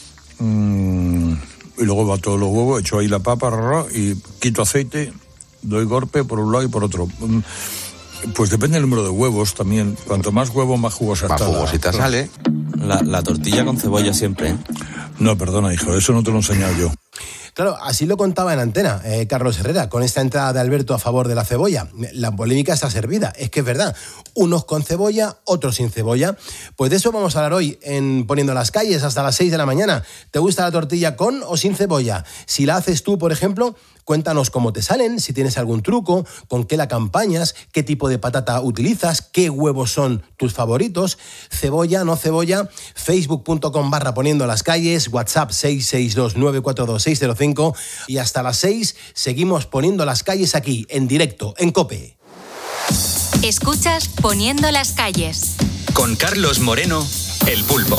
Mm, y luego va todos los huevos, echo ahí la papa, rara, y quito aceite, doy golpe por un lado y por otro. Mm, Pues depende del número de huevos también. Cuanto más huevo, más jugosa está. Más jugosita la... sale. La, la tortilla con cebolla siempre, ¿eh? No, perdona, hijo, eso no te lo he enseñado yo. Claro, así lo contaba en antena eh, Carlos Herrera, con esta entrada de Alberto a favor de la cebolla. La polémica está servida, es que es verdad. Unos con cebolla, otros sin cebolla. Pues de eso vamos a hablar hoy en Poniendo las Calles hasta las seis de la mañana. ¿Te gusta la tortilla con o sin cebolla? Si la haces tú, por ejemplo, cuéntanos cómo te salen, si tienes algún truco, con qué la acompañas, qué tipo de patata utilizas, qué huevos son tus favoritos, cebolla, no cebolla, facebook.com barra Poniendo las Calles, WhatsApp seis seis dos nueve cuatro dos seis cero cinco y hasta las seis seguimos Poniendo las Calles aquí, en directo, en COPE. Escuchas Poniendo las Calles. Con Carlos Moreno, El Pulpo.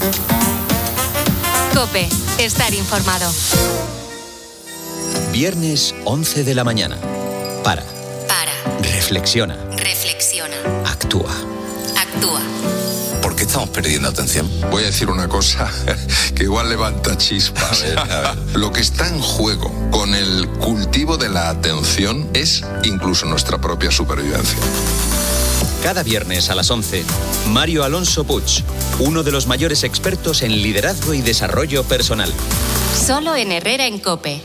COPE, estar informado. Viernes once de la mañana. Para. Para. Reflexiona. Reflexiona. Actúa. Actúa. ¿Por qué estamos perdiendo atención? Voy a decir una cosa que igual levanta chispas. A ver, a ver. Lo que está en juego con el cultivo de la atención es incluso nuestra propia supervivencia. Cada viernes a las once, Mario Alonso Puig, uno de los mayores expertos en liderazgo y desarrollo personal. Solo en Herrera en COPE.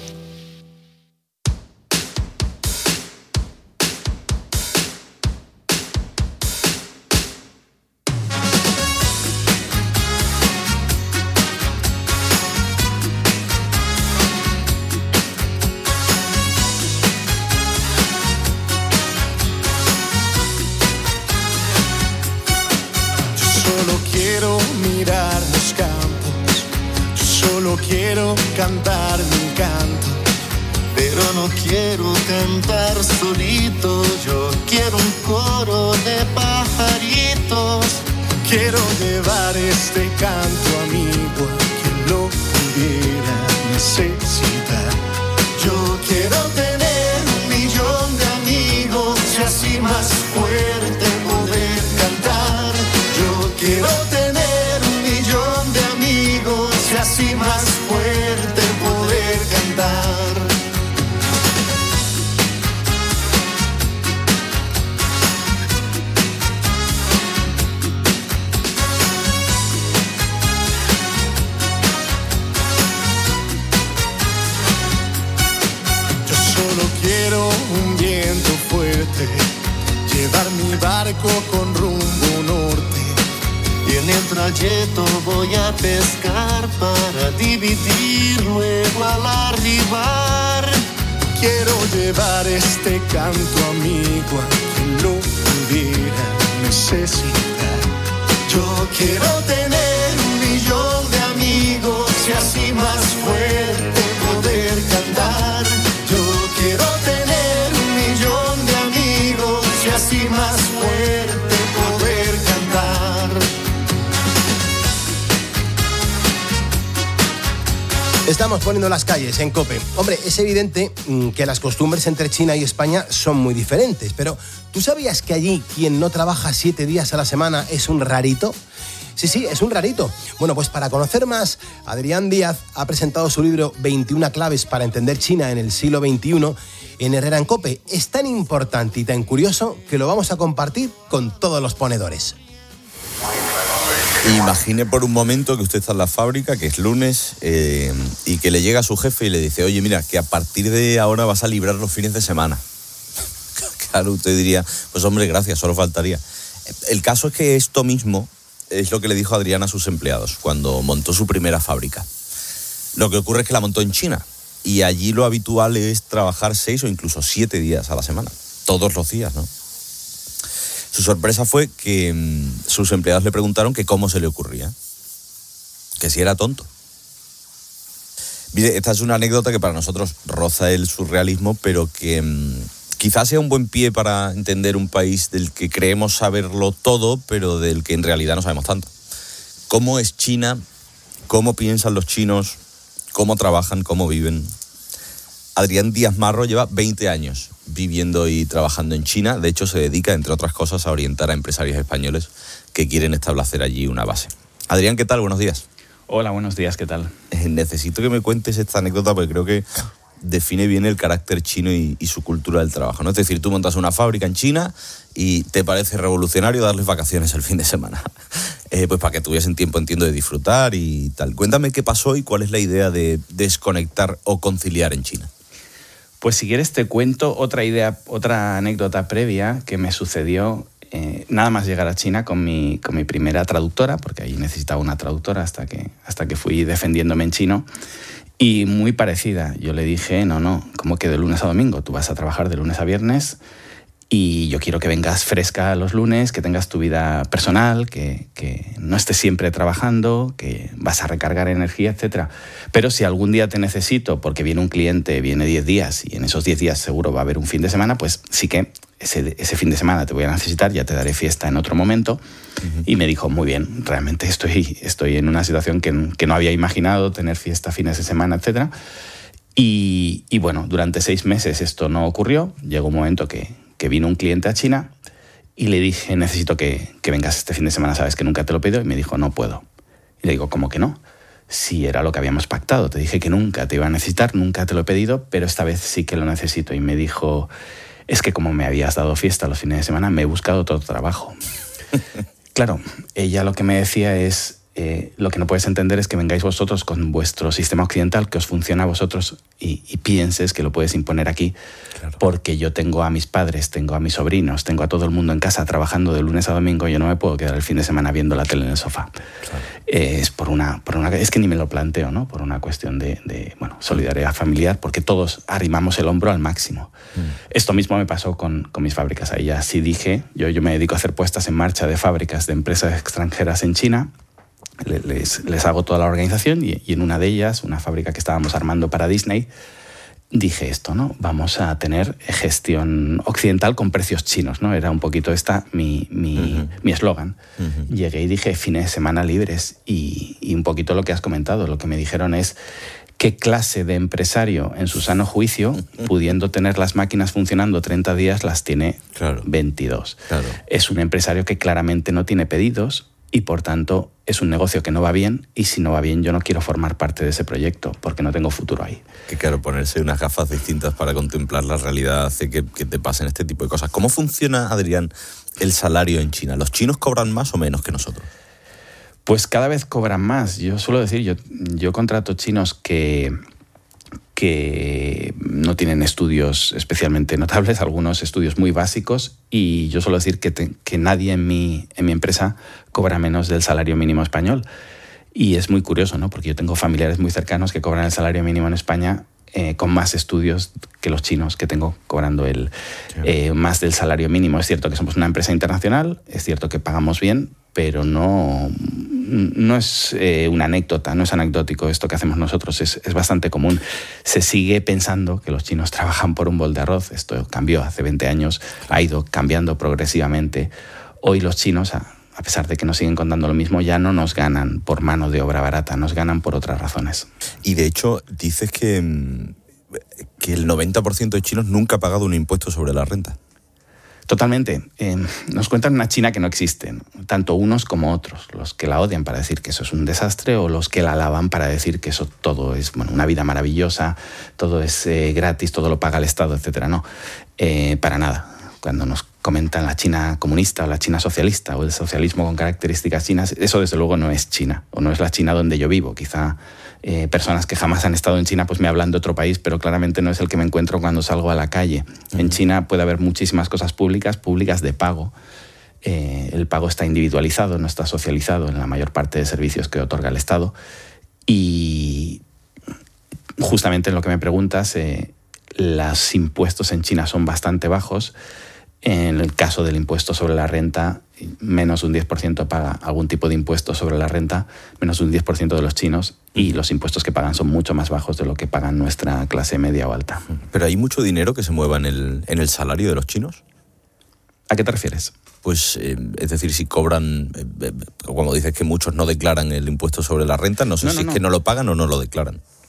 Cantar mi canto, pero no quiero cantar solito. Yo quiero un coro de pajaritos. Quiero llevar este canto amigo a quien lo pudiera necesitar. Yo quiero tener un millón de amigos y así más fuerte poder cantar. Yo quiero tener un millón de amigos y así más fuerte poder cantar. Yo solo quiero un viento fuerte, llevar mi barco con rumbo norte. Y en el trayecto voy a pescar para dividir luego al arribar. Quiero llevar este canto amigo a quien lo pudiera necesitar. Yo quiero tener un millón de amigos y así más fuerte poder cantar. Yo quiero tener un millón de amigos y así más fuerte poder cantar. Estamos Poniendo las Calles en COPE. Hombre, es evidente que las costumbres entre China y España son muy diferentes, pero ¿tú sabías que allí quien no trabaja siete días a la semana es un rarito? Sí, sí, es un rarito. Bueno, pues para conocer más, Adrián Díaz ha presentado su libro veintiuna claves para entender China en el siglo veintiuno en Herrera en COPE. Es tan importante y tan curioso que lo vamos a compartir con todos los ponedores. Imagine por un momento que usted está en la fábrica, que es lunes, eh, y que le llega a su jefe y le dice, oye, mira, que a partir de ahora vas a librar los fines de semana. Claro, usted diría, pues hombre, gracias, solo faltaría. El caso es que esto mismo es lo que le dijo Adrián a sus empleados cuando montó su primera fábrica. Lo que ocurre es que la montó en China, y allí lo habitual es trabajar seis o incluso siete días a la semana, todos los días, ¿no? Su sorpresa fue que mmm, sus empleados le preguntaron que cómo se le ocurría, que si era tonto. Mire, esta es una anécdota que para nosotros roza el surrealismo, pero que mmm, quizás sea un buen pie para entender un país del que creemos saberlo todo, pero del que en realidad no sabemos tanto. ¿Cómo es China? ¿Cómo piensan los chinos? ¿Cómo trabajan? ¿Cómo viven? Adrián Díaz Marro lleva veinte años viviendo y trabajando en China. De hecho, se dedica, entre otras cosas, a orientar a empresarios españoles que quieren establecer allí una base. Adrián, ¿qué tal? Buenos días. Hola, buenos días, ¿qué tal? Eh, necesito que me cuentes esta anécdota porque creo que define bien el carácter chino y, y su cultura del trabajo, ¿no? Es decir, tú montas una fábrica en China y te parece revolucionario darles vacaciones el fin de semana. Eh, pues para que tuviesen tiempo, entiendo, de disfrutar y tal. Cuéntame qué pasó y cuál es la idea de desconectar o conciliar en China. Pues si quieres te cuento otra idea, otra anécdota previa que me sucedió eh, nada más llegar a China con mi, con mi primera traductora, porque ahí necesitaba una traductora hasta que, hasta que fui defendiéndome en chino. Y muy parecida. Yo le dije, no, no, ¿cómo que de lunes a domingo? Tú vas a trabajar de lunes a viernes y yo quiero que vengas fresca los lunes, que tengas tu vida personal, que, que no estés siempre trabajando, que vas a recargar energía, etcétera. Pero si algún día te necesito, porque viene un cliente, viene diez días y en esos diez días seguro va a haber un fin de semana, pues sí que ese, ese fin de semana te voy a necesitar, ya te daré fiesta en otro momento. Uh-huh. Y me dijo, muy bien, realmente estoy, estoy en una situación que, que no había imaginado, tener fiesta fines de semana, etcétera. Y, y bueno, durante seis meses esto no ocurrió. Llegó un momento que, que vino un cliente a China y le dije, necesito que, que vengas este fin de semana, sabes que nunca te lo pido. Y me dijo, no puedo. Y le digo, ¿cómo que no? Si era lo que habíamos pactado. Te dije que nunca te iba a necesitar, nunca te lo he pedido, pero esta vez sí que lo necesito. Y me dijo, es que como me habías dado fiesta los fines de semana, me he buscado otro trabajo. Claro, ella lo que me decía es, eh, lo que no puedes entender es que vengáis vosotros con vuestro sistema occidental, que os funciona a vosotros, y, y pienses que lo puedes imponer aquí, claro. Porque yo tengo a mis padres, tengo a mis sobrinos, tengo a todo el mundo en casa trabajando de lunes a domingo, yo no me puedo quedar el fin de semana viendo la tele en el sofá. Claro. Eh, es por una, por una, es que ni me lo planteo, ¿no? Por una cuestión de, de bueno, solidaridad familiar, porque todos arrimamos el hombro al máximo. Mm. Esto mismo me pasó con, con mis fábricas. Ahí ya sí dije, yo, yo me dedico a hacer puestas en marcha de fábricas de empresas extranjeras en China. Les, les hago toda la organización y, y en una de ellas, una fábrica que estábamos armando para Disney, dije esto, ¿no? Vamos a tener gestión occidental con precios chinos, ¿no? Era un poquito esta mi mi eslogan. Uh-huh. Uh-huh. Llegué y dije fines de semana libres y, y un poquito lo que has comentado, lo que me dijeron es qué clase de empresario en su sano juicio, pudiendo tener las máquinas funcionando treinta días, las tiene claro. veintidós. Claro. Es un empresario que claramente no tiene pedidos y por tanto es un negocio que no va bien y si no va bien yo no quiero formar parte de ese proyecto porque no tengo futuro ahí. Que claro, ponerse unas gafas distintas para contemplar la realidad hace que, que te pasen este tipo de cosas. ¿Cómo funciona, Adrián, el salario en China? ¿Los chinos cobran más o menos que nosotros? Pues cada vez cobran más. Yo suelo decir, yo, yo contrato chinos que... que no tienen estudios especialmente notables, algunos estudios muy básicos, y yo suelo decir que, te, que nadie en mi, en mi empresa cobra menos del salario mínimo español. Y es muy curioso, ¿no? Porque yo tengo familiares muy cercanos que cobran el salario mínimo en España eh, con más estudios que los chinos que tengo cobrando el, sí. eh, más del salario mínimo. Es cierto que somos una empresa internacional, es cierto que pagamos bien, pero no, no es eh, una anécdota, no es anecdótico esto que hacemos nosotros, es, es bastante común. Se sigue pensando que los chinos trabajan por un bol de arroz, esto cambió hace veinte años, ha ido cambiando progresivamente. Hoy los chinos, a, a pesar de que nos siguen contando lo mismo, ya no nos ganan por mano de obra barata, nos ganan por otras razones. Y de hecho, dices que, que el noventa por ciento de chinos nunca ha pagado un impuesto sobre la renta. Totalmente. Eh, nos cuentan una China que no existe, ¿no? Tanto unos como otros, los que la odian para decir que eso es un desastre o los que la alaban para decir que eso todo es bueno, una vida maravillosa, todo es eh, gratis, todo lo paga el Estado, etcétera. No, eh, para nada. Cuando nos comentan la China comunista o la China socialista o el socialismo con características chinas, eso desde luego no es China o no es la China donde yo vivo. Quizá eh, personas que jamás han estado en China pues me hablan de otro país, pero claramente no es el que me encuentro cuando salgo a la calle. Uh-huh. En China puede haber muchísimas cosas públicas, públicas de pago. Eh, el pago está individualizado, no está socializado en la mayor parte de servicios que otorga el Estado. Y justamente en lo que me preguntas, eh, los impuestos en China son bastante bajos. En el caso del impuesto sobre la renta, menos de un diez por ciento paga algún tipo de impuesto sobre la renta, menos de un diez por ciento de los chinos, y los impuestos que pagan son mucho más bajos de lo que pagan nuestra clase media o alta. ¿Pero hay mucho dinero que se mueva en el, en el salario de los chinos? ¿A qué te refieres? Pues, eh, es decir, si cobran, eh, como dices que muchos no declaran el impuesto sobre la renta, no sé no, si no, es no. que no lo pagan o no lo declaran.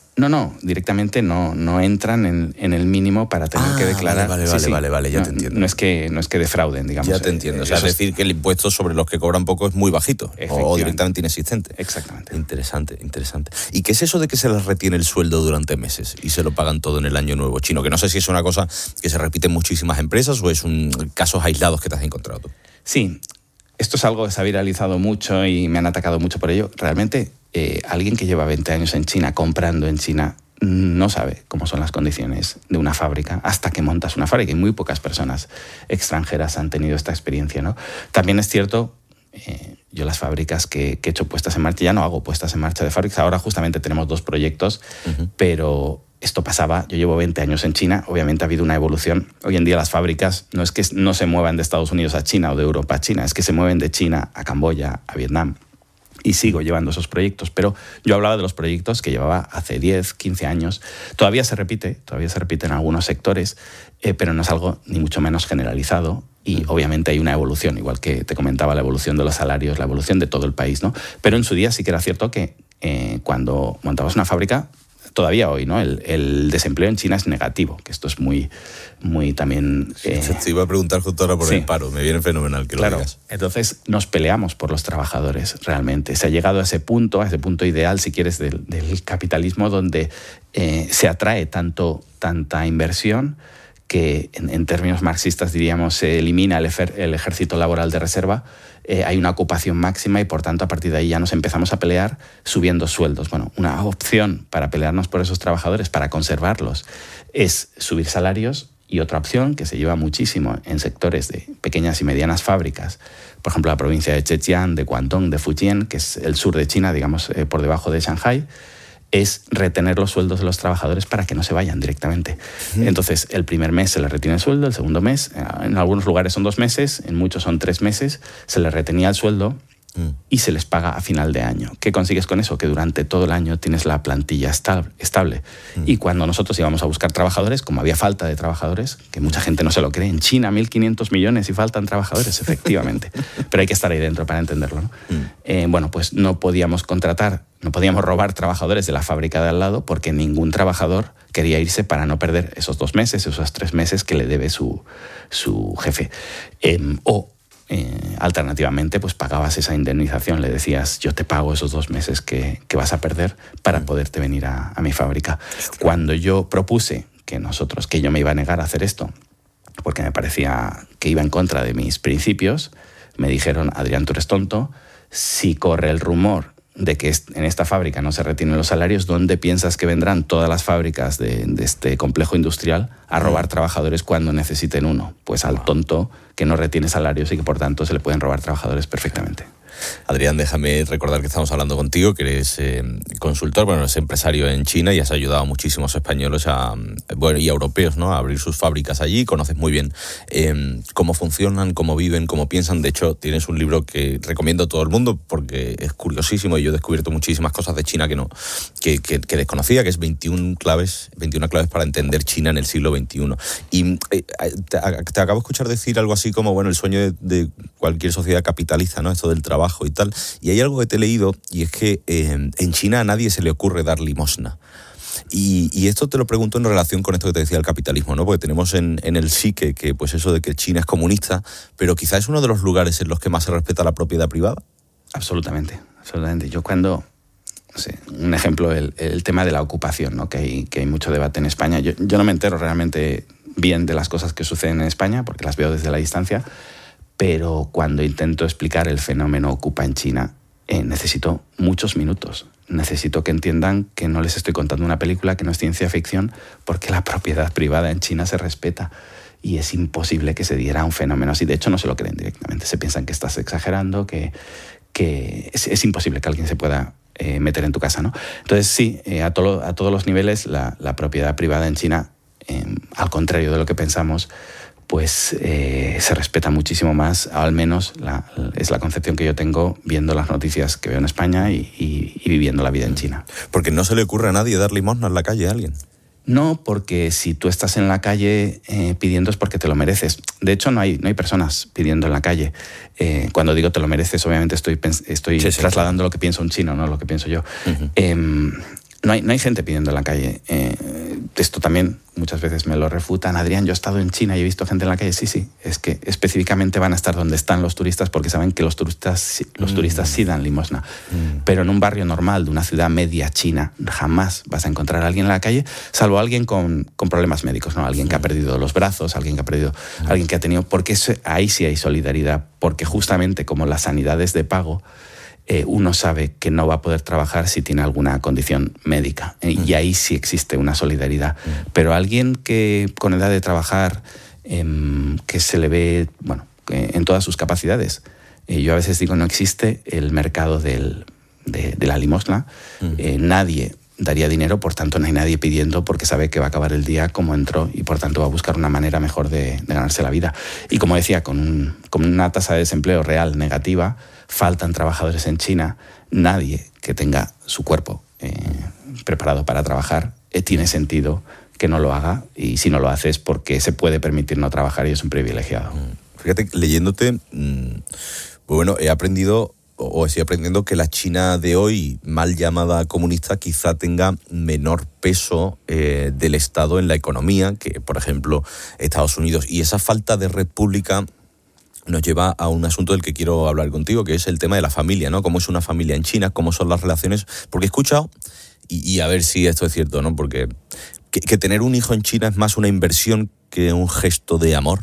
No, no, directamente no, no entran en, en el mínimo para tener ah, que declarar. Vale, vale, sí, vale, sí. vale, vale, ya no, te entiendo. No es, que, no es que defrauden, digamos. Ya te entiendo. O sea, es decir, que el impuesto sobre los que cobran poco es muy bajito o directamente inexistente. Exactamente. Interesante, interesante. ¿Y qué es eso de que se les retiene el sueldo durante meses y se lo pagan todo en el año nuevo chino? Que no sé si es una cosa que se repite en muchísimas empresas o es un casos aislados que te has encontrado tú. Sí, esto es algo que se ha viralizado mucho y me han atacado mucho por ello. Realmente, eh, alguien que lleva veinte años en China, comprando en China, no sabe cómo son las condiciones de una fábrica hasta que montas una fábrica, y muy pocas personas extranjeras han tenido esta experiencia, ¿no? También es cierto, eh, yo las fábricas que, que he hecho puestas en marcha, ya no hago puestas en marcha de fábricas, ahora justamente tenemos dos proyectos, uh-huh. pero esto pasaba, yo llevo veinte años en China, obviamente ha habido una evolución. Hoy en día las fábricas no es que no se muevan de Estados Unidos a China o de Europa a China, es que se mueven de China a Camboya, a Vietnam. Y sigo llevando esos proyectos, pero yo hablaba de los proyectos que llevaba hace diez, quince años. Todavía se repite, todavía se repite en algunos sectores, eh, pero no es algo ni mucho menos generalizado y obviamente hay una evolución, igual que te comentaba la evolución de los salarios, la evolución de todo el país, ¿no? Pero en su día sí que era cierto que eh, cuando montabas una fábrica, todavía hoy, ¿no? El, el desempleo en China es negativo, que esto es muy, muy también... Eh, sí, te iba a preguntar justo ahora por sí. el paro, me viene fenomenal que claro, lo digas. Entonces nos peleamos por los trabajadores, realmente. Se ha llegado a ese punto, a ese punto ideal, si quieres, del, del capitalismo, donde eh, se atrae tanto, tanta inversión que en, en términos marxistas diríamos se elimina el, efer, el ejército laboral de reserva, eh, hay una ocupación máxima y por tanto a partir de ahí ya nos empezamos a pelear subiendo sueldos. Bueno, una opción para pelearnos por esos trabajadores, para conservarlos, es subir salarios, y otra opción que se lleva muchísimo en sectores de pequeñas y medianas fábricas, por ejemplo la provincia de Zhejiang, de Guangdong, de Fujian, que es el sur de China, digamos eh, por debajo de Shanghai, es retener los sueldos de los trabajadores para que no se vayan directamente. Mm. Entonces, el primer mes se les retiene el sueldo, el segundo mes, en algunos lugares son dos meses, en muchos son tres meses, se les retenía el sueldo mm. y se les paga a final de año. ¿Qué consigues con eso? Que durante todo el año tienes la plantilla estable. Mm. Y cuando nosotros íbamos a buscar trabajadores, como había falta de trabajadores, que mucha gente no se lo cree, en China mil quinientos millones y faltan trabajadores, efectivamente. Pero hay que estar ahí dentro para entenderlo, ¿no? Mm. Eh, bueno, pues no podíamos contratar, no podíamos robar trabajadores de la fábrica de al lado porque ningún trabajador quería irse para no perder esos dos meses, esos tres meses que le debe su, su jefe. Eh, o, eh, alternativamente, pues pagabas esa indemnización, le decías, yo te pago esos dos meses que, que vas a perder para poderte venir a, a mi fábrica. Cuando yo propuse que nosotros, que yo me iba a negar a hacer esto, porque me parecía que iba en contra de mis principios, me dijeron, Adrián, tú eres tonto, si corre el rumor de que en esta fábrica no se retienen los salarios, ¿dónde piensas que vendrán todas las fábricas de, de este complejo industrial a robar trabajadores cuando necesiten uno? Pues al tonto que no retiene salarios y que por tanto se le pueden robar trabajadores perfectamente. Adrián, déjame recordar que estamos hablando contigo, que eres eh, consultor, bueno, eres empresario en China y has ayudado a muchísimos españoles a, bueno, y a europeos, ¿no?, a abrir sus fábricas allí. Conoces muy bien eh, cómo funcionan, cómo viven, cómo piensan. De hecho, tienes un libro que recomiendo a todo el mundo porque es curiosísimo y yo he descubierto muchísimas cosas de China que no que, que, que desconocía, que es veintiuna claves, veintiuna claves para entender China en el siglo veintiuno. Y eh, te, te acabo de escuchar decir algo así como, bueno, el sueño de, de cualquier sociedad capitalista, ¿no?, esto del trabajo y tal, y hay algo que te he leído y es que eh, en China a nadie se le ocurre dar limosna. Y, y esto te lo pregunto en relación con esto que te decía el capitalismo, ¿no? Porque tenemos en, en el psique que pues eso de que China es comunista, pero quizá es uno de los lugares en los que más se respeta la propiedad privada. Absolutamente, absolutamente. Yo cuando, no sé, un ejemplo, el, el tema de la ocupación, ¿no?, que hay, que hay mucho debate en España. Yo, yo no me entero realmente bien de las cosas que suceden en España porque las veo desde la distancia, pero cuando intento explicar el fenómeno Ocupa en China, eh, necesito muchos minutos. Necesito que entiendan que no les estoy contando una película, que no es ciencia ficción, porque la propiedad privada en China se respeta y es imposible que se diera un fenómeno así. De hecho, no se lo creen directamente. Se piensan que estás exagerando, que, que es, es imposible que alguien se pueda eh, meter en tu casa, ¿no? Entonces, sí, eh, a, to- a todos los niveles, la, la propiedad privada en China, eh, al contrario de lo que pensamos, pues eh, se respeta muchísimo más, al menos la, es la concepción que yo tengo viendo las noticias que veo en España y, y, y viviendo la vida en China. Porque no se le ocurre a nadie dar limosna en la calle a alguien. No, porque si tú estás en la calle eh, pidiendo es porque te lo mereces. De hecho, no hay, no hay personas pidiendo en la calle. Eh, cuando digo te lo mereces, obviamente estoy, estoy sí, sí, trasladando sí. lo que piensa un chino, no lo que pienso yo. Uh-huh. Eh, no hay, no hay gente pidiendo en la calle. Eh, esto también muchas veces me lo refutan. Adrián, yo he estado en China y he visto gente en la calle. Sí, sí, es que específicamente van a estar donde están los turistas porque saben que los turistas, los mm. turistas sí dan limosna. Mm. Pero en un barrio normal de una ciudad media china jamás vas a encontrar a alguien en la calle, salvo alguien con, con problemas médicos, ¿no? Alguien mm. que ha perdido los brazos, alguien que ha perdido, mm. alguien que ha tenido... Porque eso, ahí sí hay solidaridad, porque justamente como la sanidad es de pago, Eh, uno sabe que no va a poder trabajar si tiene alguna condición médica. Eh, mm. Y ahí sí existe una solidaridad. Mm. Pero alguien que con edad de trabajar, eh, que se le ve, bueno, eh, en todas sus capacidades, eh, yo a veces digo, no existe el mercado del, de, de la limosna. Mm. Eh, nadie daría dinero, por tanto no hay nadie pidiendo porque sabe que va a acabar el día como entró y por tanto va a buscar una manera mejor de, de ganarse la vida. Y como decía, con, un, con una tasa de desempleo real negativa, faltan trabajadores en China, nadie que tenga su cuerpo eh, preparado para trabajar, eh, tiene sentido que no lo haga, y si no lo hace es porque se puede permitir no trabajar y es un privilegiado. Fíjate, leyéndote, mmm, bueno, he aprendido, o estoy aprendiendo que la China de hoy, mal llamada comunista, quizá tenga menor peso eh, del Estado en la economía que, por ejemplo, Estados Unidos. Y esa falta de república nos lleva a un asunto del que quiero hablar contigo, que es el tema de la familia, ¿no? Cómo es una familia en China, cómo son las relaciones. Porque he escuchado, y, y a ver si esto es cierto, ¿no? Porque que, que tener un hijo en China es más una inversión que un gesto de amor.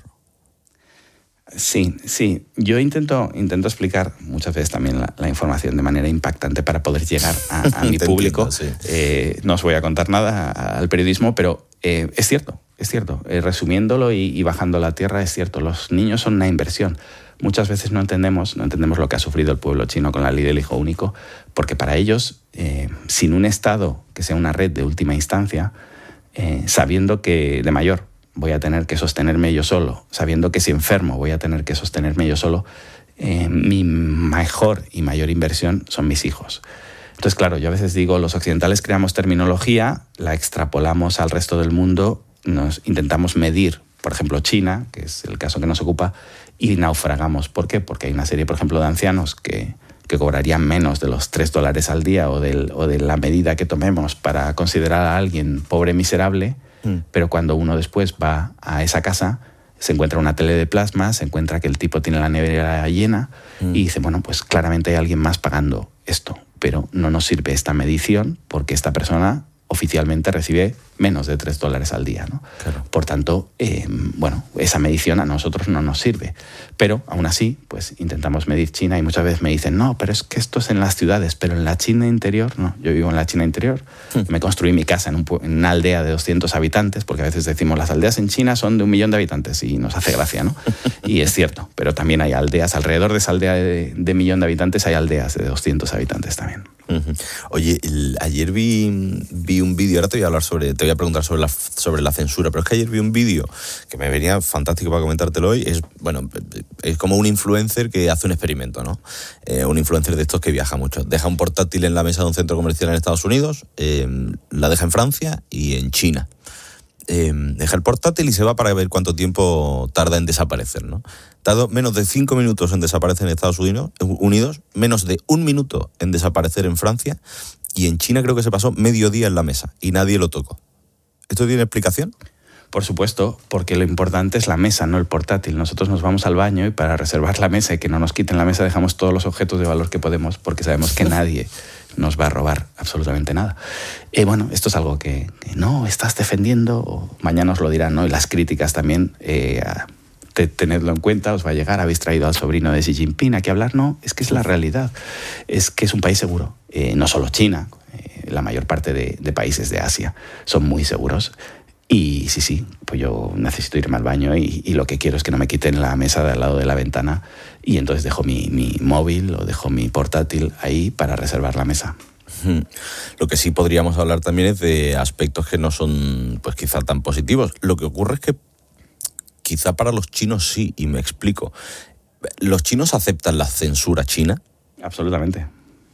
Sí, sí. Yo intento, intento explicar muchas veces también la, la información de manera impactante para poder llegar a, a mi público. Entiendo, sí. eh, no os voy a contar nada al periodismo, pero eh, es cierto, es cierto. Eh, resumiéndolo y, y bajando a la tierra, es cierto. Los niños son una inversión. Muchas veces no entendemos, no entendemos lo que ha sufrido el pueblo chino con la ley del hijo único, porque para ellos, eh, sin un Estado que sea una red de última instancia, eh, sabiendo que de mayor voy a tener que sostenerme yo solo, sabiendo que si enfermo voy a tener que sostenerme yo solo, eh, mi mejor y mayor inversión son mis hijos. Entonces, claro, yo a veces digo, los occidentales creamos terminología, la extrapolamos al resto del mundo, nos intentamos medir, por ejemplo, China, que es el caso que nos ocupa, y naufragamos. ¿Por qué? Porque hay una serie, por ejemplo, de ancianos que, que cobrarían menos de los tres dólares al día o, del, o de la medida que tomemos para considerar a alguien pobre miserable, pero cuando uno después va a esa casa, se encuentra una tele de plasma, se encuentra que el tipo tiene la nevera llena mm. y dice, bueno, pues claramente hay alguien más pagando esto, pero no nos sirve esta medición porque esta persona oficialmente recibe menos de tres dólares al día, ¿no? Claro. Por tanto, eh, bueno, esa medición a nosotros no nos sirve. Pero, aún así, pues intentamos medir China y muchas veces me dicen, no, pero es que esto es en las ciudades, pero en la China interior, no. Yo vivo en la China interior, hmm. me construí mi casa en, un, en una aldea de doscientos habitantes, porque a veces decimos, las aldeas en China son de un millón de habitantes y nos hace gracia, ¿no? Y es cierto, pero también hay aldeas, alrededor de esa aldea de, de millón de habitantes hay aldeas de doscientos habitantes también. Uh-huh. Oye, el, ayer vi, vi un vídeo, ahora te voy a hablar sobre, te voy a preguntar sobre la, sobre la censura, pero es que ayer vi un vídeo que me venía fantástico para comentártelo hoy. Es, bueno, es como un influencer que hace un experimento, ¿no? Eh, un influencer de estos que viaja mucho. Deja un portátil en la mesa de un centro comercial en Estados Unidos, eh, la deja en Francia y en China. Eh, deja el portátil y se va para ver cuánto tiempo tarda en desaparecer, ¿no? Tardó menos de cinco minutos en desaparecer en Estados Unidos, Unidos, menos de un minuto en desaparecer en Francia, y en China creo que se pasó medio día en la mesa y nadie lo tocó. ¿Esto tiene explicación? Por supuesto, porque lo importante es la mesa, no el portátil. Nosotros nos vamos al baño y para reservar la mesa y que no nos quiten la mesa dejamos todos los objetos de valor que podemos porque sabemos que nadie nos va a robar absolutamente nada. Y bueno, esto es algo que, que no estás defendiendo, o mañana os lo dirán, ¿no? Y las críticas también, eh, te, tenedlo en cuenta, os va a llegar, habéis traído al sobrino de Xi Jinping aquí a hablar, no, es que es la realidad, es que es un país seguro, eh, no solo China, eh, la mayor parte de, de países de Asia son muy seguros. Y sí, sí, pues yo necesito irme al baño y, y lo que quiero es que no me quiten la mesa de al lado de la ventana y entonces dejo mi, mi móvil o dejo mi portátil ahí para reservar la mesa. Lo que sí podríamos hablar también es de aspectos que no son, pues quizá tan positivos. Lo que ocurre es que quizá para los chinos sí, y me explico. ¿Los chinos aceptan la censura china? Absolutamente.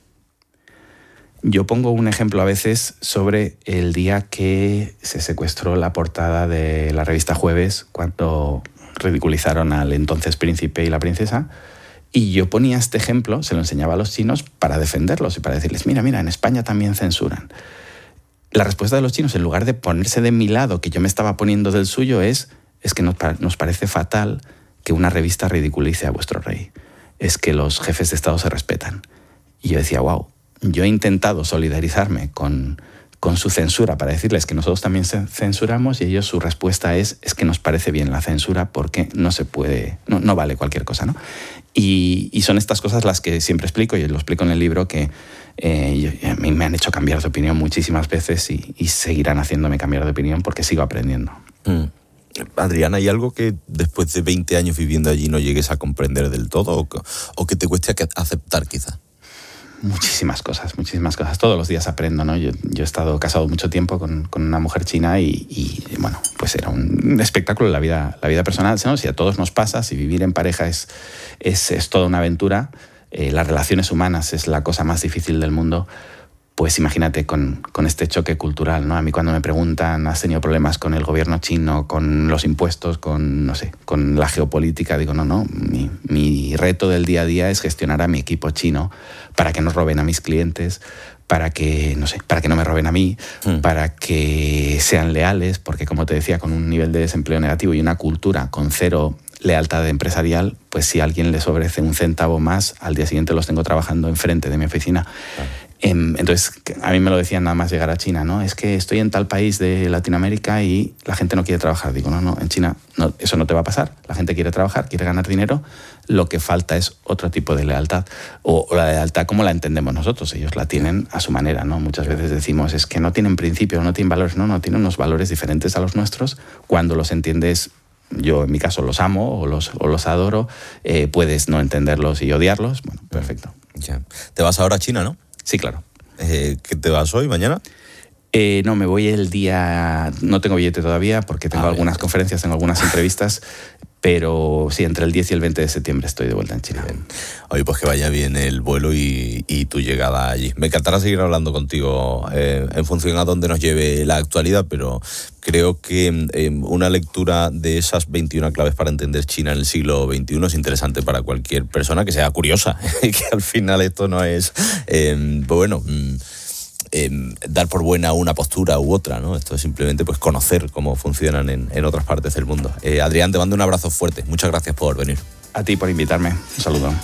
Yo pongo un ejemplo a veces sobre el día que se secuestró la portada de la revista Jueves cuando ridiculizaron al entonces príncipe y la princesa, y yo ponía este ejemplo, se lo enseñaba a los chinos para defenderlos y para decirles, mira, mira, en España también censuran. la respuesta de los chinos, en lugar de ponerse de mi lado, que yo me estaba poniendo del suyo, es, es que nos, nos parece fatal que una revista ridiculice a vuestro rey. Es que los jefes de Estado se respetan. Y yo decía, wow, yo he intentado solidarizarme con, con su censura para decirles que nosotros también censuramos, y ellos su respuesta es, es que nos parece bien la censura porque no se puede, no, no vale cualquier cosa, ¿no? Y, y son estas cosas las que siempre explico, y lo explico en el libro, que eh, yo, a mí me han hecho cambiar de opinión muchísimas veces y, y seguirán haciéndome cambiar de opinión porque sigo aprendiendo. Mm. Adrián, ¿hay algo que después de veinte años viviendo allí no llegues a comprender del todo o que, o que te cueste aceptar quizá? Muchísimas cosas, muchísimas cosas. Todos los días aprendo, ¿no? Yo, yo he estado casado mucho tiempo con, con una mujer china y, y, bueno, pues era un espectáculo la vida, la vida personal, ¿no? Si a todos nos pasa, si vivir en pareja es, es, es toda una aventura, eh, las relaciones humanas es la cosa más difícil del mundo, pues imagínate con, con este choque cultural, ¿no? A mí cuando me preguntan, ¿has tenido problemas con el gobierno chino, con los impuestos, con, no sé, con la geopolítica? Digo, no, no, mi, mi reto del día a día es gestionar a mi equipo chino para que no roben a mis clientes, para que, no sé, para que no me roben a mí, mm. para que sean leales, porque como te decía, con un nivel de desempleo negativo y una cultura con cero lealtad empresarial, pues si alguien les ofrece un centavo más, al día siguiente los tengo trabajando enfrente de mi oficina. Ah. Entonces, a mí me lo decían nada más llegar a China, ¿no? Es que estoy en tal país de Latinoamérica y la gente no quiere trabajar. Digo, no, no, en China no, eso no te va a pasar. La gente quiere trabajar, quiere ganar dinero. Lo que falta es otro tipo de lealtad. O, o la lealtad como la entendemos nosotros. Ellos la tienen a su manera, ¿no? Muchas veces decimos, es que no tienen principios, no tienen valores. No, no, tienen unos valores diferentes a los nuestros. Cuando los entiendes, yo en mi caso los amo o los, o los adoro, eh, puedes no entenderlos y odiarlos. Bueno, perfecto. Ya. Te vas ahora a China, ¿no? Sí, claro. Eh, ¿Qué te vas hoy, mañana? Eh, no, me voy el día... No tengo billete todavía porque tengo ah, algunas bien. conferencias, tengo algunas entrevistas, pero sí, entre el diez y el veinte de septiembre estoy de vuelta en China. Bien. Oye, pues que vaya bien el vuelo y, y tu llegada allí. Me encantará seguir hablando contigo eh, en función a dónde nos lleve la actualidad, pero creo que eh, una lectura de esas veintiuna claves para entender China en el siglo veintiuno es interesante para cualquier persona que sea curiosa, que al final esto no es, eh, bueno... Eh, dar por buena una postura u otra, ¿no? Esto es simplemente pues conocer cómo funcionan en, en otras partes del mundo. Eh, Adrián, te mando un abrazo fuerte. Muchas gracias por venir. A ti por invitarme. Un saludo.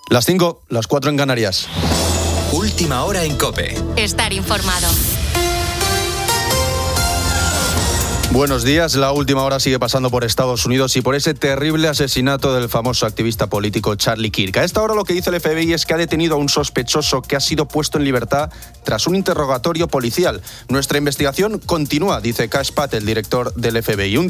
Las cinco, las cuatro en Canarias. Última hora en COPE. Estar informado. Buenos días. La última hora sigue pasando por Estados Unidos y por ese terrible asesinato del famoso activista político Charlie Kirk. A esta hora lo que dice el F B I es que ha detenido a un sospechoso que ha sido puesto en libertad tras un interrogatorio policial. Nuestra investigación continúa, dice Kash Patel, el director del F B I. Un